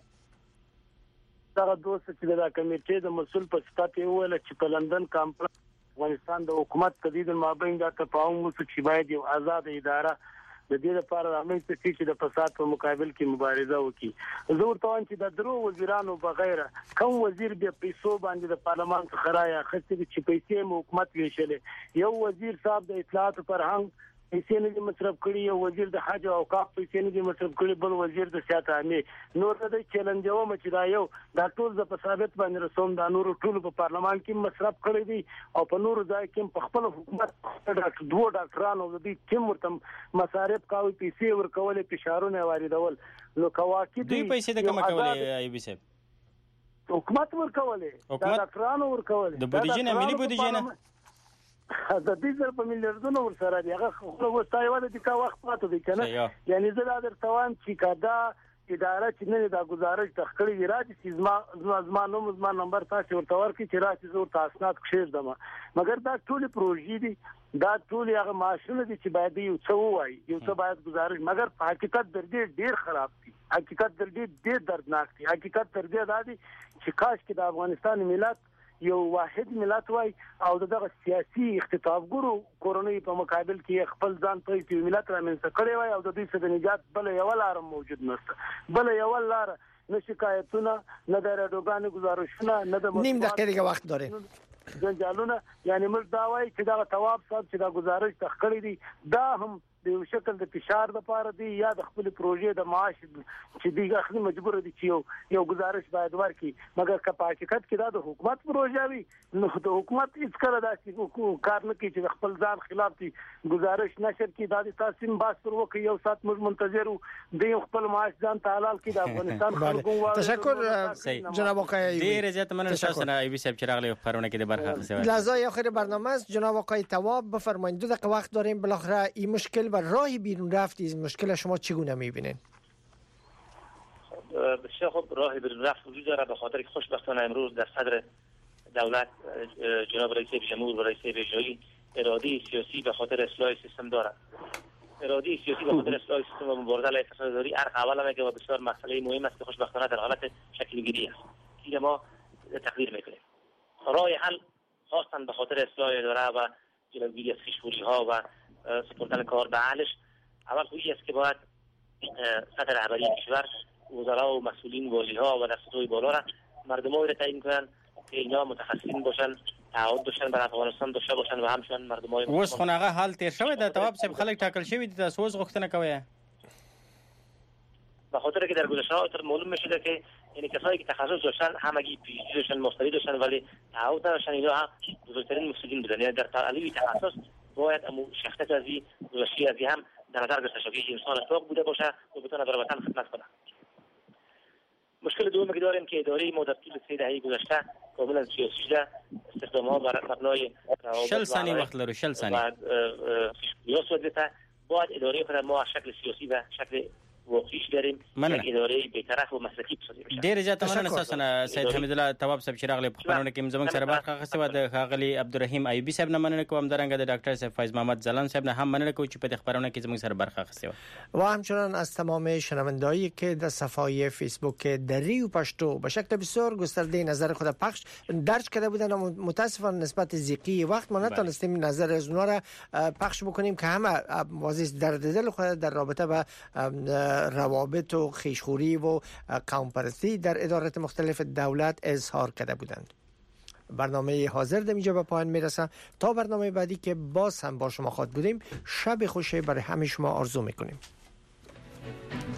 دا دوست چې دا کمیټې د مسول په ستاتې ویل چې په لندن کانفرنس افغانستان د حکومت تدید المابین دا تفاهم وسو چې باید یو آزاد اداره د دې لپاره رامنځته شي چې د فساد په مقابل کې مبارزه وکړي. زه ورته وایم چې د درو وزیرانو بغیر کوم وزیر به پیسو باندې د پارلمان څخه رایا خسته چې پیسې حکومت ویشلې یو وزیر صاحب د اطلاعات فرهنګ پیسې نه مصرف کړي یو وزیر د حج او اوقاف پیسې نه مصرف کړي بل وزیر د سیاست عامه نور د چیلنج و مچ دا یو دا ټول د ثابت باندې رسوم دا نور ټول په پارلمان کې مصرف کړي دي او په نور ځای کې په خپل حکومت ډاکټر دوه ډاکټرانو د دې ټیم ورته مصارف کاوي پیسې ورکول فشارونه واردول نو کواکې دوی پیسې د کومه کولې ای بي صاحب حکومت ورکولې دا ډاکټرانو ورکولې د بودیجې نه ملي بودیجې نه د دې سره په میلیارډونو ور سره دی هغه خو وستای وله د کا وخت پاتې دی کنه یعنی زه دا درته وایم چې کدا اداره چې نه دا گزارش تخکړی دی راځي چې زما زما نوم زما نمبر تاسو ورته ورکړي چې راځي زه تاسو اسناد کښیر دم مګر دا ټول پروژې دي دا ټول هغه ماشونه دي چې باید یو څو وای یو څه باید گزارش مګر په حقیقت در دې ډیر خراب دي حقیقت در دې ډیر دردناک دي حقیقت در دې دا دي چې کاش کې د افغانستان ملت یو واحد ملت وای او دغه سیاسي اختطافګرو کورونی په مقابل کې خپل ځان په یو ملت را منځ کړی وای او د دې څخه نجات بل یو لار موجود نشته بل یو لار نه شکایتونه نه د راډوګانو گزارشونه نه د نیم دقیقه وخت داره جنجالونه یعنی موږ دا وای چې دا تواب صاحب چې دا گزارش تخکړی دي دا هم د یو شکل د فشار د پاره دی یا د خپل پروژې د معاش چې دیګه اخلي مجبور دي چې یو یو گزارش باید ورکړي مګر که په حقیقت کې دا د حکومت پروژه وي نو د حکومت هیڅ کله داسې کار نه کوي چې خپل ځان خلاف دي گزارش نشر کړي دا د تاسو باس پر وکړي یو سات موږ منتظر دی خپل معاش ځان تعال کړي د افغانستان خلکو تشکر جناب آقای ډیر عزت مننه تاسو نه ای بي صاحب چې راغلی خبرونه کې د برخه اخیستل لحظه اخر برنامه است جناب آقای تواب بفرمایید دو دقیقه وقت داریم بالاخره این مشکل و راهی بیرون رفت از مشکل شما چگونه می‌بینید؟ بسیار خوب راه بیرون رفت وجود داره به خاطر که خوشبختانه امروز در صدر دولت جناب رئیس جمهور و رئیس اجرایی اراده سیاسی به خاطر اصلاح سیستم دارد. اراده سیاسی به خاطر اصلاح سیستم و مبارزه علیه فساداری ارق اول هم که بسیار مسئله مهم است که خوشبختانه در حالت شکل‌گیری است. که ما تقدیر می‌کنیم. راه حل خاصا به خاطر اصلاح اداره و جلوگیری از خش‌خوری‌ها و سپردن کار به اهلش اول خویی است که باید سطح رهبری کشور وزرا و مسئولین والی‌ها و در سطوح بالا را مردم‌ها را تعیین کنند که اینا متخصصین باشن تعهد داشتن بر افغانستان داشته باشن و همچنین مردم‌های اوس خو هغه حال تیر شوی د تواب صاحب خلک ټاکل شوی دي تاسو اوس غوښتنه کوي به خاطر که در گذشته تر معلوم می‌شده که یعنی کسایی که تخصص داشتن همگی پیشی داشتن مستری داشتن ولی تعهد نداشتن اینا هم بزرگترین مفسدین بودن یعنی در تعلیمی تخصص باید امو شخصیت ازی گذشته ازی هم در نظر گرفته شود که انسان فوق بوده باشه و بتونه برای وطن خدمت کنه. مشکل دومی که داریم که اداره ما در طول سه دهه گذشته کاملا سیاسی شده استخدام‌ها بر مبنای شل ثانیه وقت لرو شل ثانیه بعد یا صورت باید اداره خود ما شکل سیاسی و شکل واقعیش داریم یک اداره بی‌طرف و مسلکی بسازیم. ډیر زیات مننه تاسو سید حمید الله تواب صاحب چې راغلی په خبرونه کې زموږ سره برخه اخیسته و. د ښاغلي عبدالرحیم ایوبی صاحب نه مننه کوم، همدارنګه د ډاکټر صاحب فیض محمد زلان صاحب نه هم مننه کوم چې په خبرونه کې زموږ سره برخه اخیسته و. و همچنان از تمام شنوندهایی که در صفحه فیسبوک دری و پشتو به شکل بسیار گسترده نظر خود پخش درج کرده بودن و متاسفانه نسبت ضیقی وقت ما نتونستیم نظر از اونها را پخش بکنیم که همه واضح درد دل خود در رابطه با روابط و خیشخوری و قوم پرستی در ادارات مختلف دولت اظهار کرده بودند. برنامه حاضر در اینجا به پایان میرسه. تا برنامه بعدی که باز هم با شما خواهد بودیم، شب خوشی برای همه شما آرزو میکنیم.